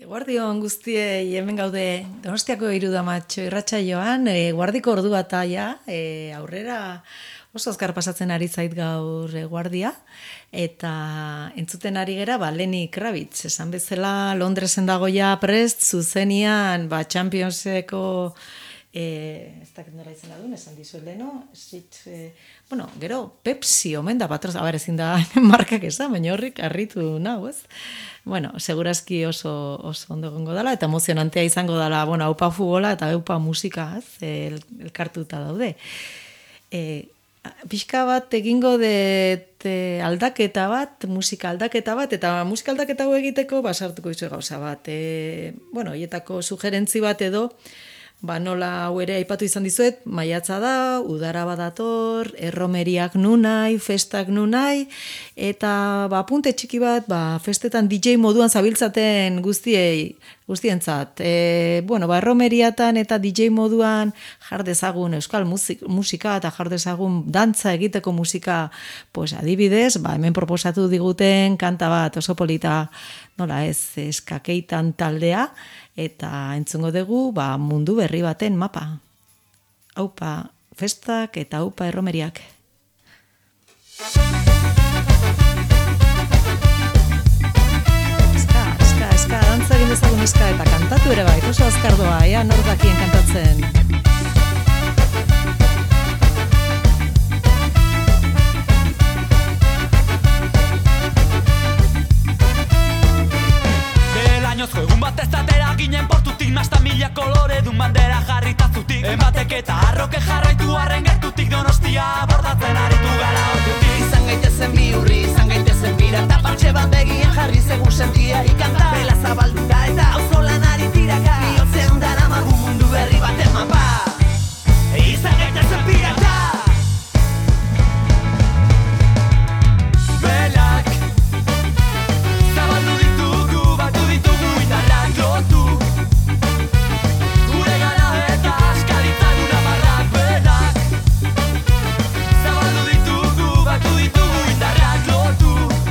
Eguardion guztiei hemen gaude Donostiako Irudamatxo irratsaioan, e, guardiko ordua taia, e, aurrera oso azkar pasatzen ari zait gaur eguardia, eta entzuten ari gera, ba, Lenny Kravitz, esan bezala Londresen dagoia prest, zuzenian, ba, Championseko, e, ez dakit nola izena duen, esan dizu leno, street, e, bueno, gero, Pepsi omen da, patroz, abar ezin da markak esan, baina horrik harritu nahu, ez? Bueno, segurazki oso, oso ondo gongo dela, eta emozionantea izango dela, bueno, haupa futbola eta haupa musika, ez, el, elkartuta daude. E, pixka bat egingo de aldaketa bat, musika aldaketa bat, eta musika aldaketa hau egiteko basartuko izu gauza bat. E, bueno, hietako sugerentzi bat edo, ba nola hau ere aipatu izan dizuet, maiatza da, udara badator, erromeriak nunai, festak nunai, eta ba punte txiki bat, ba festetan D J moduan zabiltzaten guztiei, guztientzat. E, bueno, ba erromeriatan eta D J moduan jar dezagun euskal musik, musika eta jar dezagun dantza egiteko musika, pues adibidez, ba hemen proposatu diguten kanta bat oso polita, nola ez, eskakeitan taldea, eta entzungo dugu ba, mundu berri baten mapa. Haupa festak eta haupa erromeriak. Eska, eska, eska, dantza egin dezagun eska eta kantatu ere bai, oso azkar doa, ea nor dakien kantatzen.
Añozko egun bat ez atera ginen portutik, nasta mila kolore dun bandera jarrita zutik. Enbatek eta arroke jarraitu arren gertutik, Donostia bordatzen aritu gara ordutik.
Izan gaitezen bihurri, izan gaitezen bira, eta partxe bat begian jarri segun sentiari kanta. Bela zabaldura eta auzolan ari tiraka, bihotzean daramagu mundu berri baten mapa. Izan gaitezen pirata.
Belak zabaldu ditugu, batu ditugu indarrak lotu. Gure gara eta askaritzan unamarrak. Belak zabaldu ditugu, batu ditugu indarrak lotu.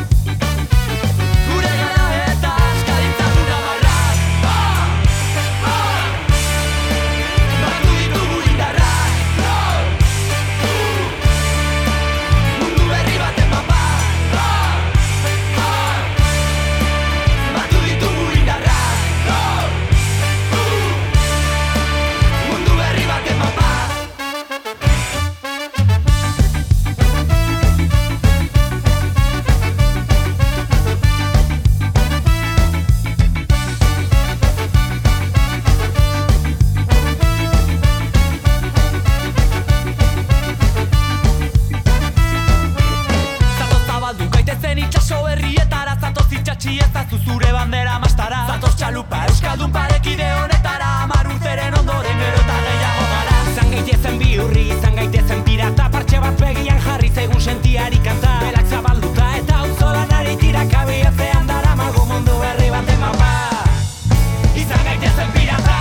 Gure gara eta askaritzan unamarrak. Ah, ah. Batu ditugu indarrak lotu. Mundu berri baten mapa. Ah, ah. Batu ditugu indarrak lotu. Mundu berri baten mapa. Zatoz zabaldu gaitezen itxaso herrietara, zatoz itxatxi ezazu zure bandera mastara. Zatoz txalupa euskaldun parekide honetara, hamar urteren ondoren gero eta gehiago gara. Izan gaitezen bihurri, izan gaitezen pirata, partxe bat begian jarri zegun sentiari kanta. Belak zabalduta eta auzolan ari tiraka, bihotzean daramagu mundu berri baten mapa. Izan gaitezen pirata.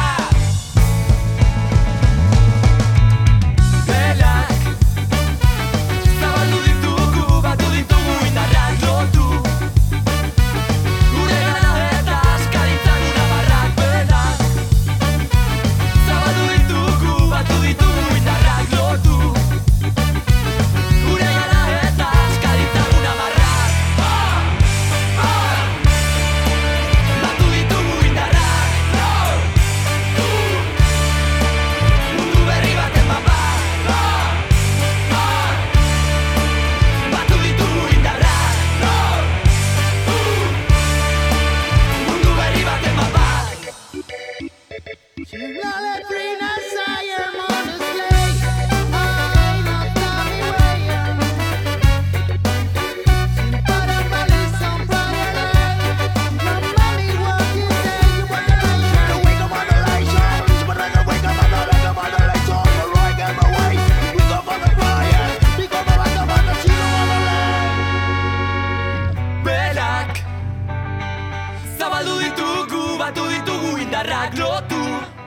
Belak zabaldu ditugu, batu ditugu indarrak lotu. Gure gara eta askaritzan unamarrak. Belak zabaldu ditugu, batu ditugu indarrak lotu. Gure gara eta askaritzan unamarrak. Ah, ah. Batu ditugu indarrak lotu. Mundu berri baten mapa. Ah, ah. Batu ditugu indarrak lotu. Mundu berri baten mapa. Belak zabaldu ditugu, batu ditugu indarrak lotu.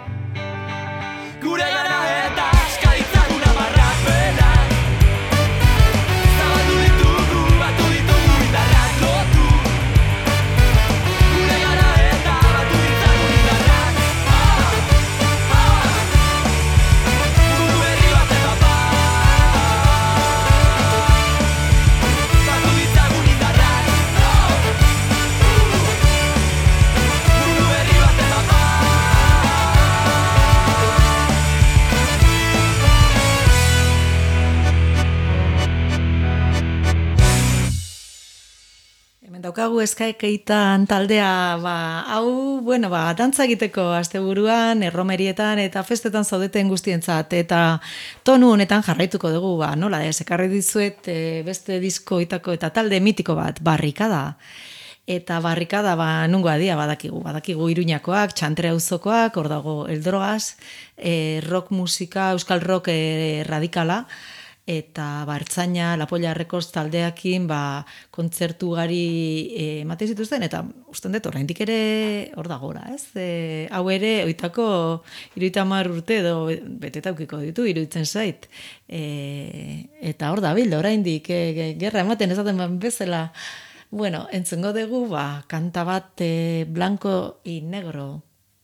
Gure gara eta askaritzan unamarrak. Belak zabaldu ditugu, batu ditugu indarrak lotu. Gure gara eta batu
daukagu eskaekeitan taldea, ba, hau, bueno, ba, dantza egiteko asteburuan, erromerietan eta festetan zaudeten guztientzat, eta tonu honetan jarraituko dugu, ba, nola, ez, ekarri dizuet e, beste diskoitako eta talde mitiko bat, Barrikada. Eta Barrikada, ba, nungo adia badakigu, badakigu Iruñakoak, Txantre auzokoak, hor dago Eldrogaz, e, rock musika, euskal rock e, radikala, eta Bartzaina, Lapolla Records taldeakin ba, kontzertu gari e, emate zituzten, eta usten dut, oraindik ere hor da gora, ez? E, hau ere, oitako hirurogeita hamar urte edo beteta ukiko ditu, iruditzen zait. E, eta hor da bilda, oraindik e, gerra ematen ezaten bezala. Bueno, entzungo dugu, ba, kanta bat e, Blanco y Negro.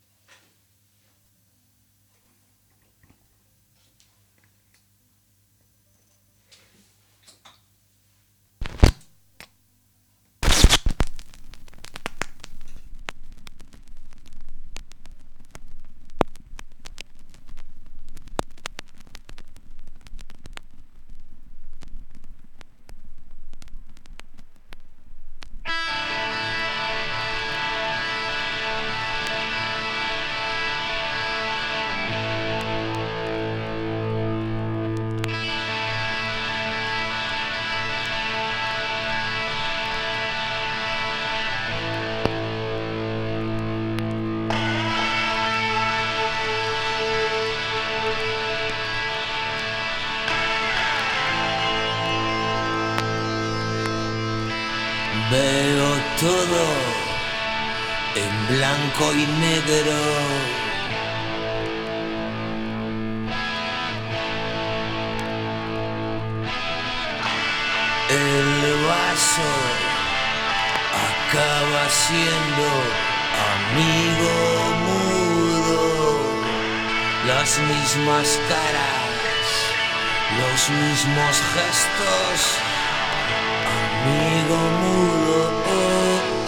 Veo todo en blanco y negro. El vaso acaba siendo amigo mudo. Las mismas caras, los mismos gestos. Amigo mudo, oh,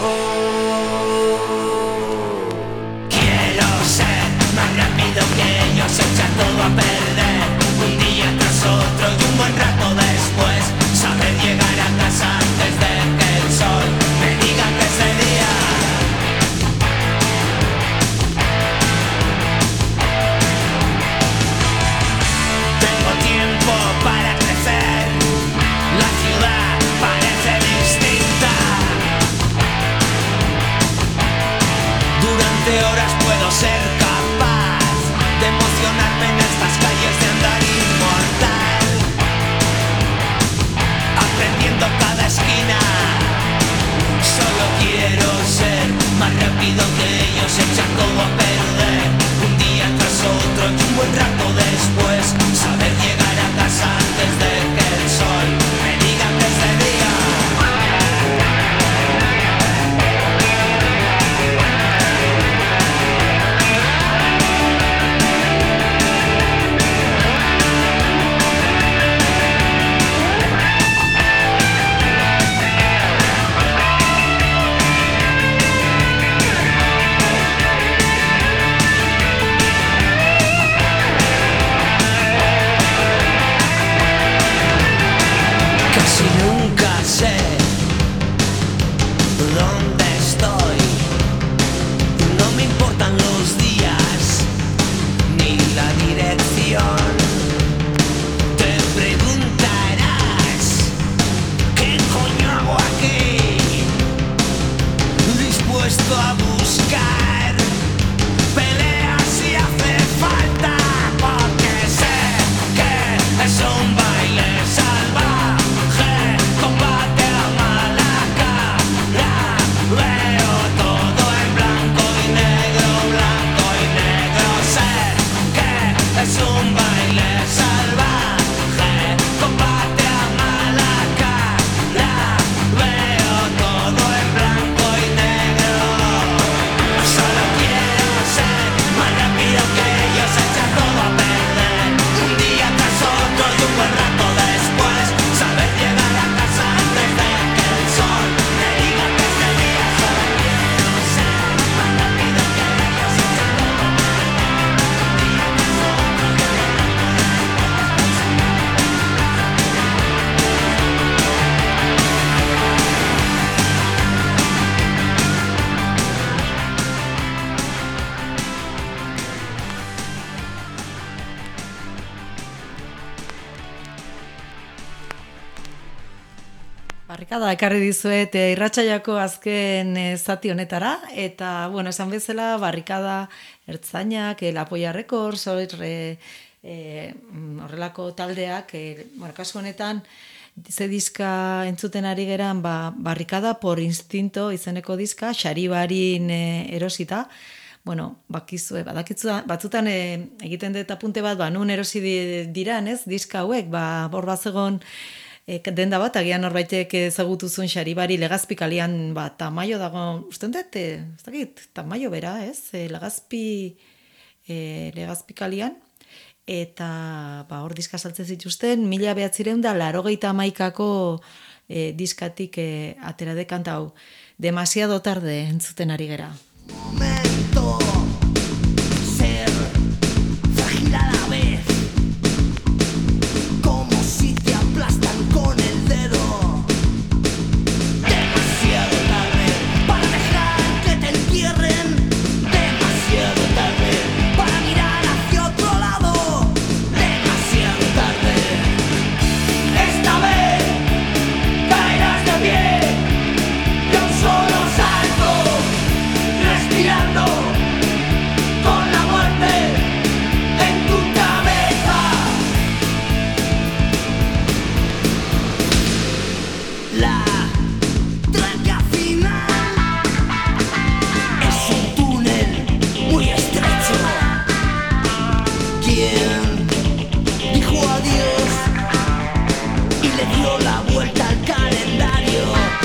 oh. Quiero ser más rápido que ellos, echar todo a perder. Un día tras otro y un buen rato después, saber llegar a casa antes de que el sol me diga que ese día tengo tiempo para crecer. La ciudad parece distinta. Durante horas puedo ser capaz de emocionarme en estas calles de andar inmortal, aprendiendo cada esquina. Solo quiero ser más rápido que ellos, echar todo a perder. Un día tras otro y un buen rato después, saber llegar a casa antes de que el sol me diga que ese día
Barrikada ekarri dizuet e, irratsaiako azken e, zati honetara, eta, bueno, esan bezala, barrikada ertzainak, e, Lapoia Records, hor, e, e, horrelako taldeak, e, bueno, kasu honetan, ze diska entzuten ari geran, ba, barrikada por instinto izeneko diska, Xaribarin e, erosita, bueno, bakizue, badakitzu, batzutan e, egiten dut apunte bat, ba, nun erosi di- diran, ez, diska hauek, ba, hor bazegon, E, denda bat, agian norbaitek ezagutu zuen Xaribari Legazpi kalian, ba, tamaio dago, usten dut, e, ez dakit, tamaio bera, ez? E, Legazpi, e, Legazpi kalian, eta ba, hor diska saltzen zituzten, mila behatzireun da, larogeita hamaikako e, diskatik e, atera de kanta hau. Demasiado tarde entzuten ari gera.
Momento ser frágil a la vez, como si te aplastan con el dedo. Demasiado tarde para dejar que te entierren, demasiado tarde para mirar hacia otro lado, demasiado tarde. Esta vez caerás de pie de un solo salto, respirando con la muerte en tu cabeza. La tranca final es un túnel muy estrecho. Quien dijo adiós y le dio la vuelta al calendario.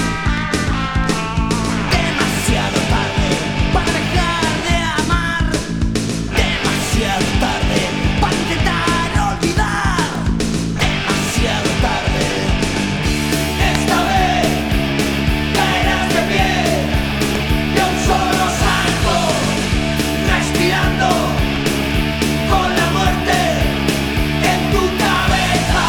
Demasiado tarde para dejar de amar, demasiado tarde para intentar olvidar, demasiado tarde. Esta vez caerás de pie de un solo salto, respirando con la muerte en tu cabeza.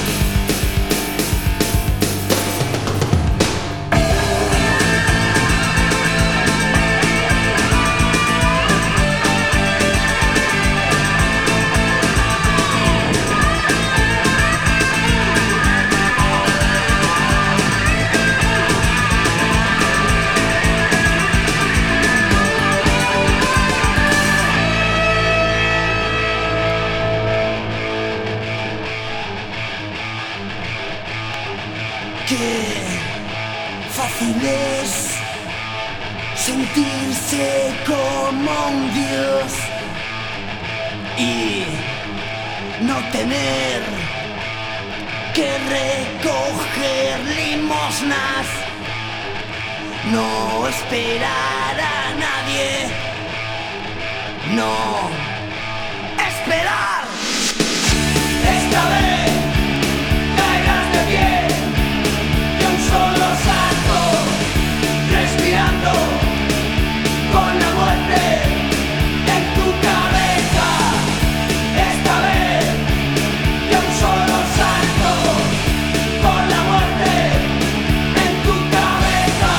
Qué fácil es sentirse como un dios y no tener que recoger limosnas, no esperar a nadie, no esperar. Esta vez caerás de pie de un solo salto, respirando con la muerte en tu cabeza. Esta vez de un solo salto, con la muerte en tu cabeza.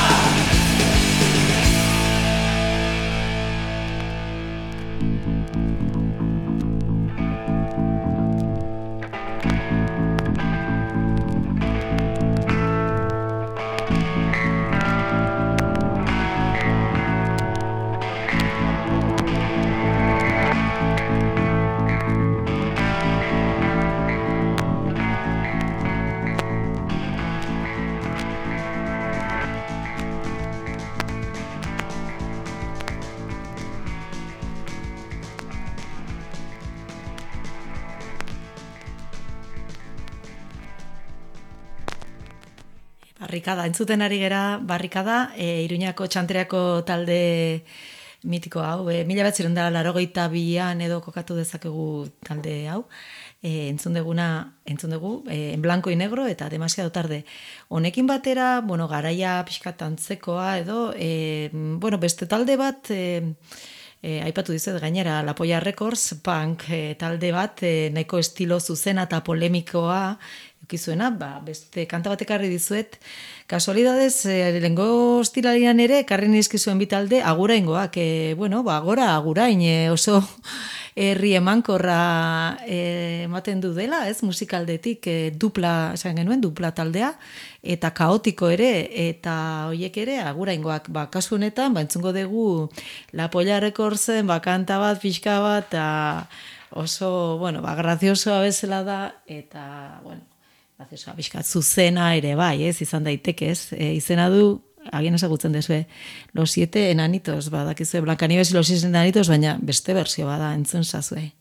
Barrikada, entzuten ari gera, barrikada, e, Iruñako Txantreako talde mitiko hau, e, mila batziren da larogeita bian edo kokatu dezakegu talde hau, e, entzun deguna, entzun dugu, e, en blanco y negro eta demasiado tarde. Honekin batera, bueno, garaia pixkat antzekoa edo, e, bueno, beste talde bat, e, E, aipatu dizuet gainera, Lapoia Records, punk e, talde bat, e, nahiko estilo zuzena eta polemikoa eukizuena, ba, beste kanta bat ekarri dizuet, kasualidadez, e, lehengo ostiralian ere, ekarri nizkizuen bi talde, aguraingoak, e, bueno, ba, agora, agurain, e, oso herri emankorra eh, ematen du dela, ez, musikaldetik eh, dupla, esan genuen, dupla taldea, eta kaotiko ere, eta hoiek ere, aguraingoak, ba, kasu honetan, ba, entzungo dugu La Polla Recordsen, ba, kanta bat, pixka bat, eta oso, bueno, ba, graziosoa bezala da, eta, bueno, graziosoa pixka zuzena ere bai, ez, izan daiteke, ez, e, izena du, agian ezagutzen dezue, Los Siete Enanitos, badakizue, Blancanieves y los Siete Enanitos, baina beste berzio bada, entzun zazue.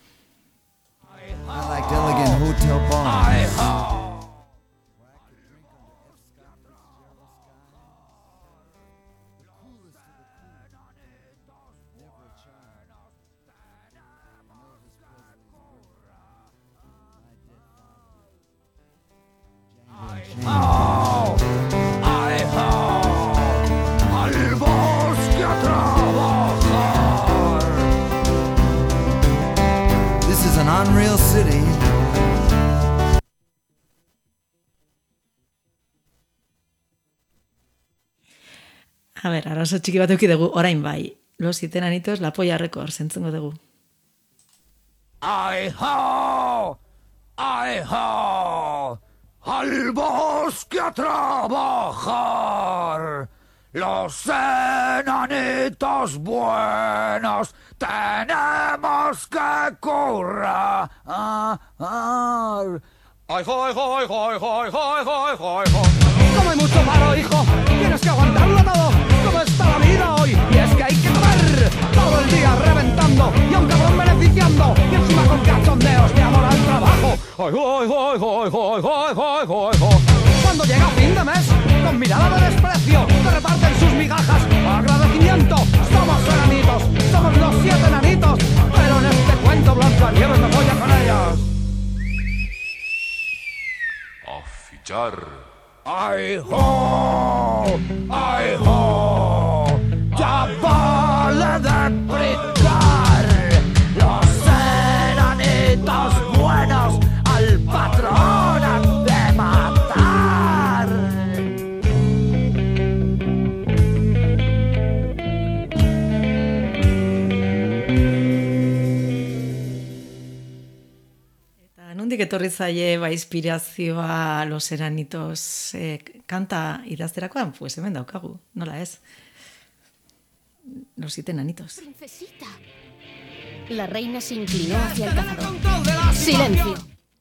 I liked elegant hotel bars.
Al bosque a trabajar.
This is an unreal city.
A ber, arazo txiki bat eduki dugu, orain bai, Los Siete Enanitos, La Polla Records, entzungo dugu.
Ai ho, ai ho, al bosque a trabajar. Los enanitos buenos tenemos que currar. Ay, ho, ay, ho, ay, ho, ay, ho, ay, ho, ay, ho, ay, ho, ay, ho. Como hay mucho paro, hijo, tienes que aguantarlo todo. ¿Cómo está la vida hoy? Y es que hay que comer todo el día reventando y a un cabrón beneficiando y encima con cachondeos de amor al trabajo. Ay, ho, ay, ho, ay, ho, ay, ho, ay, ho, ay, ho, ay, ho, ay, ho. Cuando llega fin de mes, con mirada de desprecio, te reparten sus migajas. Agradecimiento, somos enanitos, somos los siete enanitos, pero en este cuento Blancanieves me folla con ellos.
A fichar.
¡Ay, ho! ¡Ay, ho! ¡Ya vale de brincar! Los enanitos buenos al patrón han de matar.
Eta nondik etorri zaie ba inspirazioa Los Enanitos eh, kanta idazterakoan? Pues hemen daukagu, nola ez? Los Siete Enanitos.
Princesita. La reina se inclinó hacia el cazador. ¡Silencio!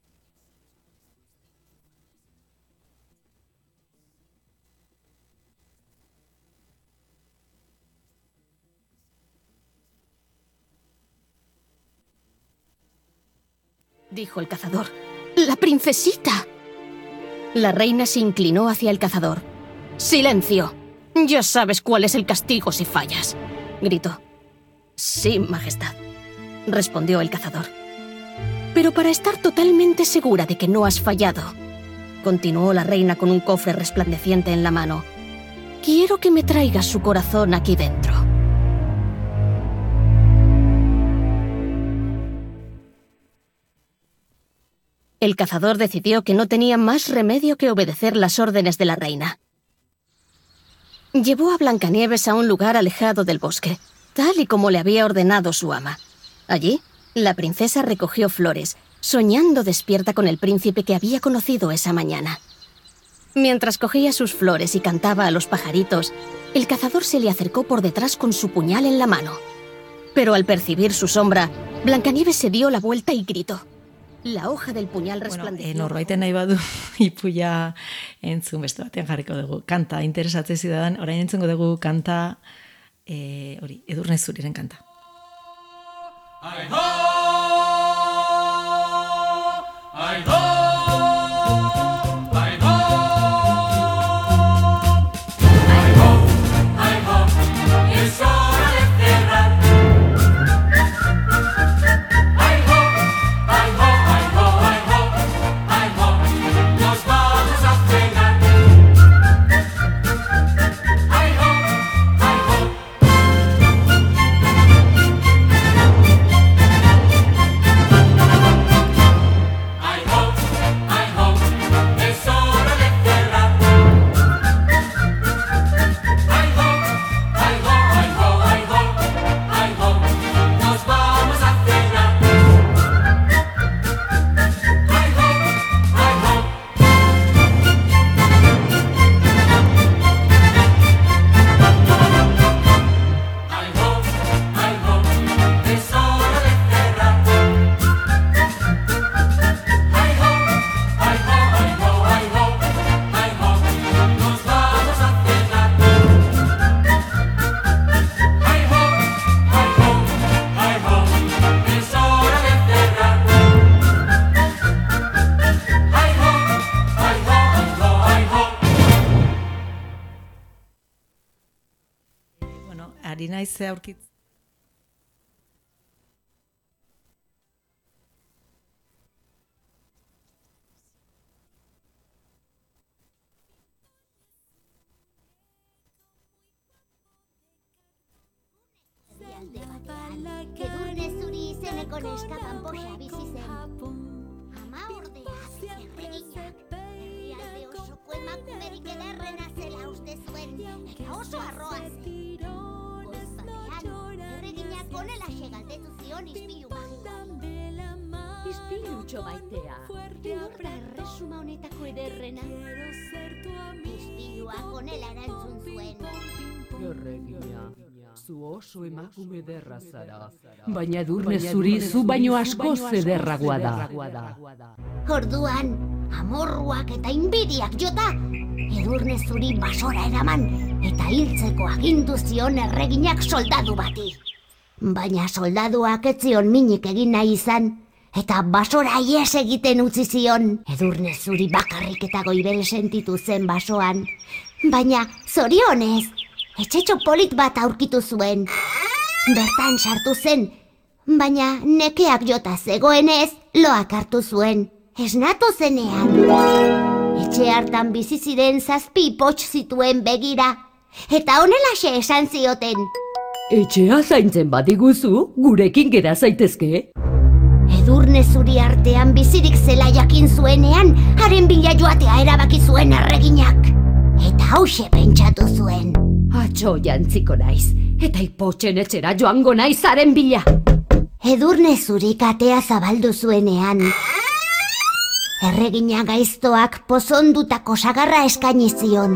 Dijo el cazador. ¡La princesita! La reina se inclinó hacia el cazador. ¡Silencio! Ya sabes cuál es el castigo si fallas, gritó. Sí, majestad, respondió el cazador. Pero para estar totalmente segura de que no has fallado, continuó la reina con un cofre resplandeciente en la mano, quiero que me traigas su corazón aquí dentro. El cazador decidió que no tenía más remedio que obedecer las órdenes de la reina. Llevó a Blancanieves a un lugar alejado del bosque, tal y como le había ordenado su ama. Allí, la princesa recogió flores, soñando despierta con el príncipe que había conocido esa mañana. Mientras cogía sus flores y cantaba a los pajaritos, el cazador se le acercó por detrás con su puñal en la mano. Pero al percibir su sombra, Blancanieves se dio la vuelta y gritó. La hoja del puñal resplandeció.
Bueno, e, norbaiten nahi badu ipuia entzun beste batean jarriko dugu. Kanta, interesatze zidadan, orain entzungo dugu kanta, e, hori, Edurne Zuriren kanta.
Ai ho! Ai ho! Ai ho! Ai ho! Ai ho! Es hora de cerrar. Ai ho! Ai ho! Ai ho! Ai ho! Ai ho! Nos vamos a cenar. Ai ho! Ai ho! Ai ho!
naiz ze aurkit.
Edurne zuri izeneko neska kanpoxa bizi zen. Ama ordea, erreginak. Herrialde osoko emakumerik ederrena zela uste zuen, eta oso arroa zen. Goiz batean, erreginak onelaxe galdetu zion ispilu magikoa.
Ispilutxo baitea. Edor da erresuma honetako ederrena.
Ispiluak onela erantzun zuen.
Erregina. Zu oso emakume derra zara, baina Edurne zuri zu baino askoz ederragoa da.
Orduan, amorruak eta inbidiak jota, Edurne zuri basora eraman eta hiltzeko agindu zion erreginak soldadu bati. Baina soldaduak ez zion minik egin nahi izan, eta basora ies egiten utzi zion. Edurne zuri bakarrik eta goibel sentitu zen basoan, baina zorionez, etxetxo polit bat aurkitu zuen. Bertan sartu zen, baina nekeak jota zegoenez, loak hartu zuen. Esnatu zenean. Etxe hartan bizi ziren zazpi ipotx zituen begira, eta honelaxe esan zioten.
Etxea zaintzen badiguzu, gurekin gera zaitezke.
Edurne zuri artean bizirik zela jakin zuenean, haren bila joatea erabaki zuen erreginak. Eta hause pentsatu zuen.
Atxo jantziko naiz, eta ipotxen etxera joango naiz haren bila.
Edurne zurik atea zabaldu zuenean. Erregina gaiztoak pozondutako sagarra eskaini zion.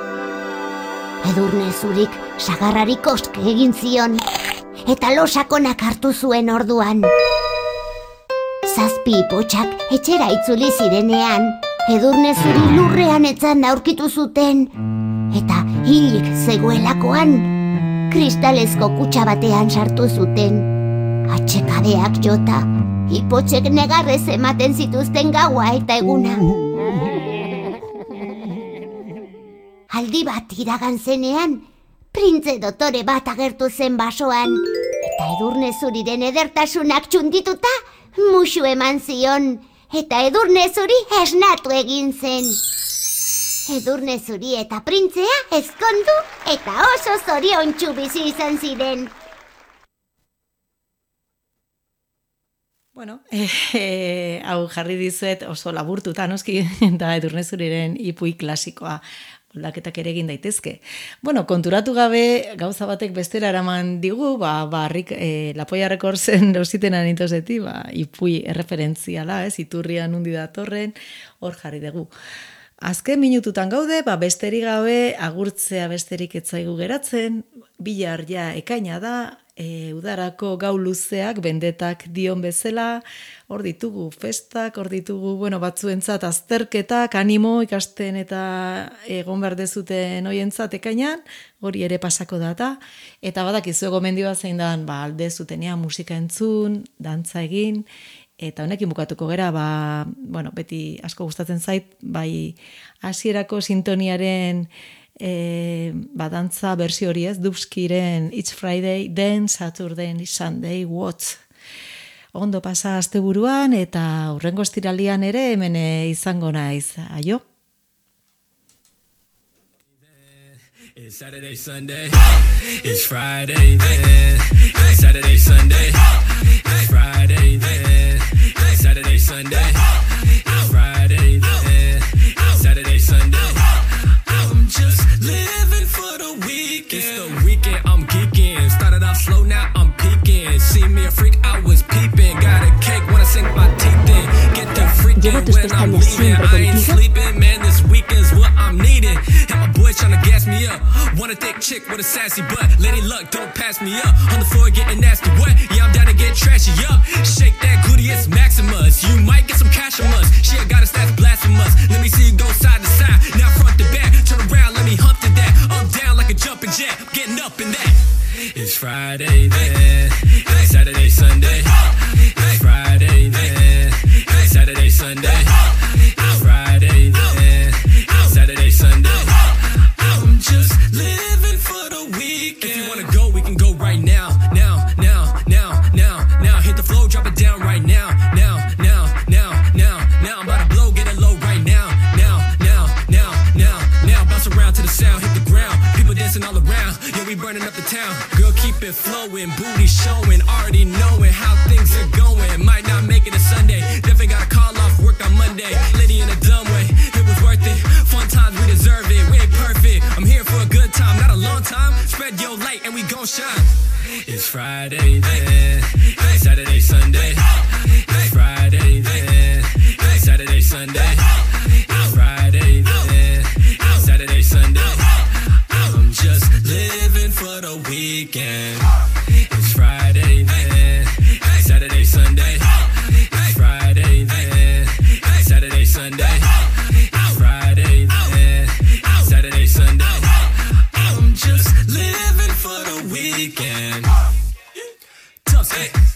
Edurne zurik sagarrari koske egin zion, eta losakonak hartu zuen orduan. Zazpi ipotxak etxera itzuli zirenean, Edurne zuri lurrean etzan aurkitu zuten, eta hilik zegoelakoan, kristalezko kutxa batean sartu zuten. Atxekadeak jota, ipotxek negarrez ematen zituzten gaua eta eguna. Aldi bat iragan zenean, printze dotore bat agertu zen basoan, eta Edurne zuriren edertasunak txundituta, musu eman zion, eta Edurne zuri esnatu egin zen. Edurne zuri eta printzea ezkondu eta oso zoriontsu bizi izan ziren.
Bueno, eh, eh, hau jarri dizuet oso laburtuta noski, eta Edurne zuriren ipui klasikoa moldaketak ere egin daitezke. Bueno, konturatu gabe gauza batek bestera eraman digu, ba, ba Rick, eh, Lapolla Recordsen dositen anitoseti, ba, ipui erreferentziala, ez, iturrian undi datorren, hor jarri dugu. Azken minututan gaude, ba, besterik gabe, agurtzea besterik etzaigu geratzen, bihar ja ekaina da, e, udarako gau luzeak, bendetak dion bezala, hor ditugu festak, hor ditugu, bueno, batzuentzat azterketak, animo ikasten eta egon behar dezuten hoientzat ekainan, hori ere pasako data, eta badakizu gomendioa zein dan, ba, alde zutenean musika entzun, dantza egin, eta honekin bukatuko gera, ba, bueno, beti asko gustatzen zait, bai hasierako sintoniaren e, ba, dantza bersio hori ez, Dubskiren It's Friday, then Saturday, Sunday, what? Ondo pasa asteburuan eta hurrengo estiralian ere hemen izango naiz, aio?
It's Saturday, Sunday, it's Friday then, it's Saturday, Sunday, it's Friday then, it's Saturday, Sunday, it's Friday then, it's Saturday, Sunday. I'm just living for the weekend. It's the weekend, I'm geeking. Started off slow, now I'm peaking. See me a freak, I was peeping. Got a cake when I sink my teeth in. Get the freaking when I'm leaving. I ain't sleeping, man, this weekend's what I'm needing. And my boy tryna gas me up. Want a thick chick with a sassy butt. Lady Luck, don't pass me up. On the floor getting nasty, what? Yeah, I'm down to get trashy up. Shake that goodie, it's Maximus. You might get some cash from us. Shit, got us, that's blasphemous. Let me see you go side to side. Now front to back. Turn around, let me hump to that. Up, down like a jumping jack. Getting up in that. It's Friday then. It's Saturday, Sunday. It's Friday then. It's Saturday, Sunday. It's Friday then. It's Saturday, Sunday. I'm just living for the weekend. If you wanna go, we can go flowing, booty showing, already knowing how things are going. Might not make it a Sunday, definitely gotta call off work on Monday. Liddy in a dumb way, it was worth it. Fun times, we deserve it. We ain't perfect. I'm here for a good time, not a long time. Spread your light and we gon' shine. It's Friday then, Saturday, Sunday. It's Friday then, Saturday, Sunday. It's Friday then, Saturday, Sunday. I'm just living for the weekend. It's Friday then, Saturday, Sunday. It's Friday then, Saturday, Sunday. It's Friday then, Saturday, Sunday. I'm just living for the weekend. Tough, hey.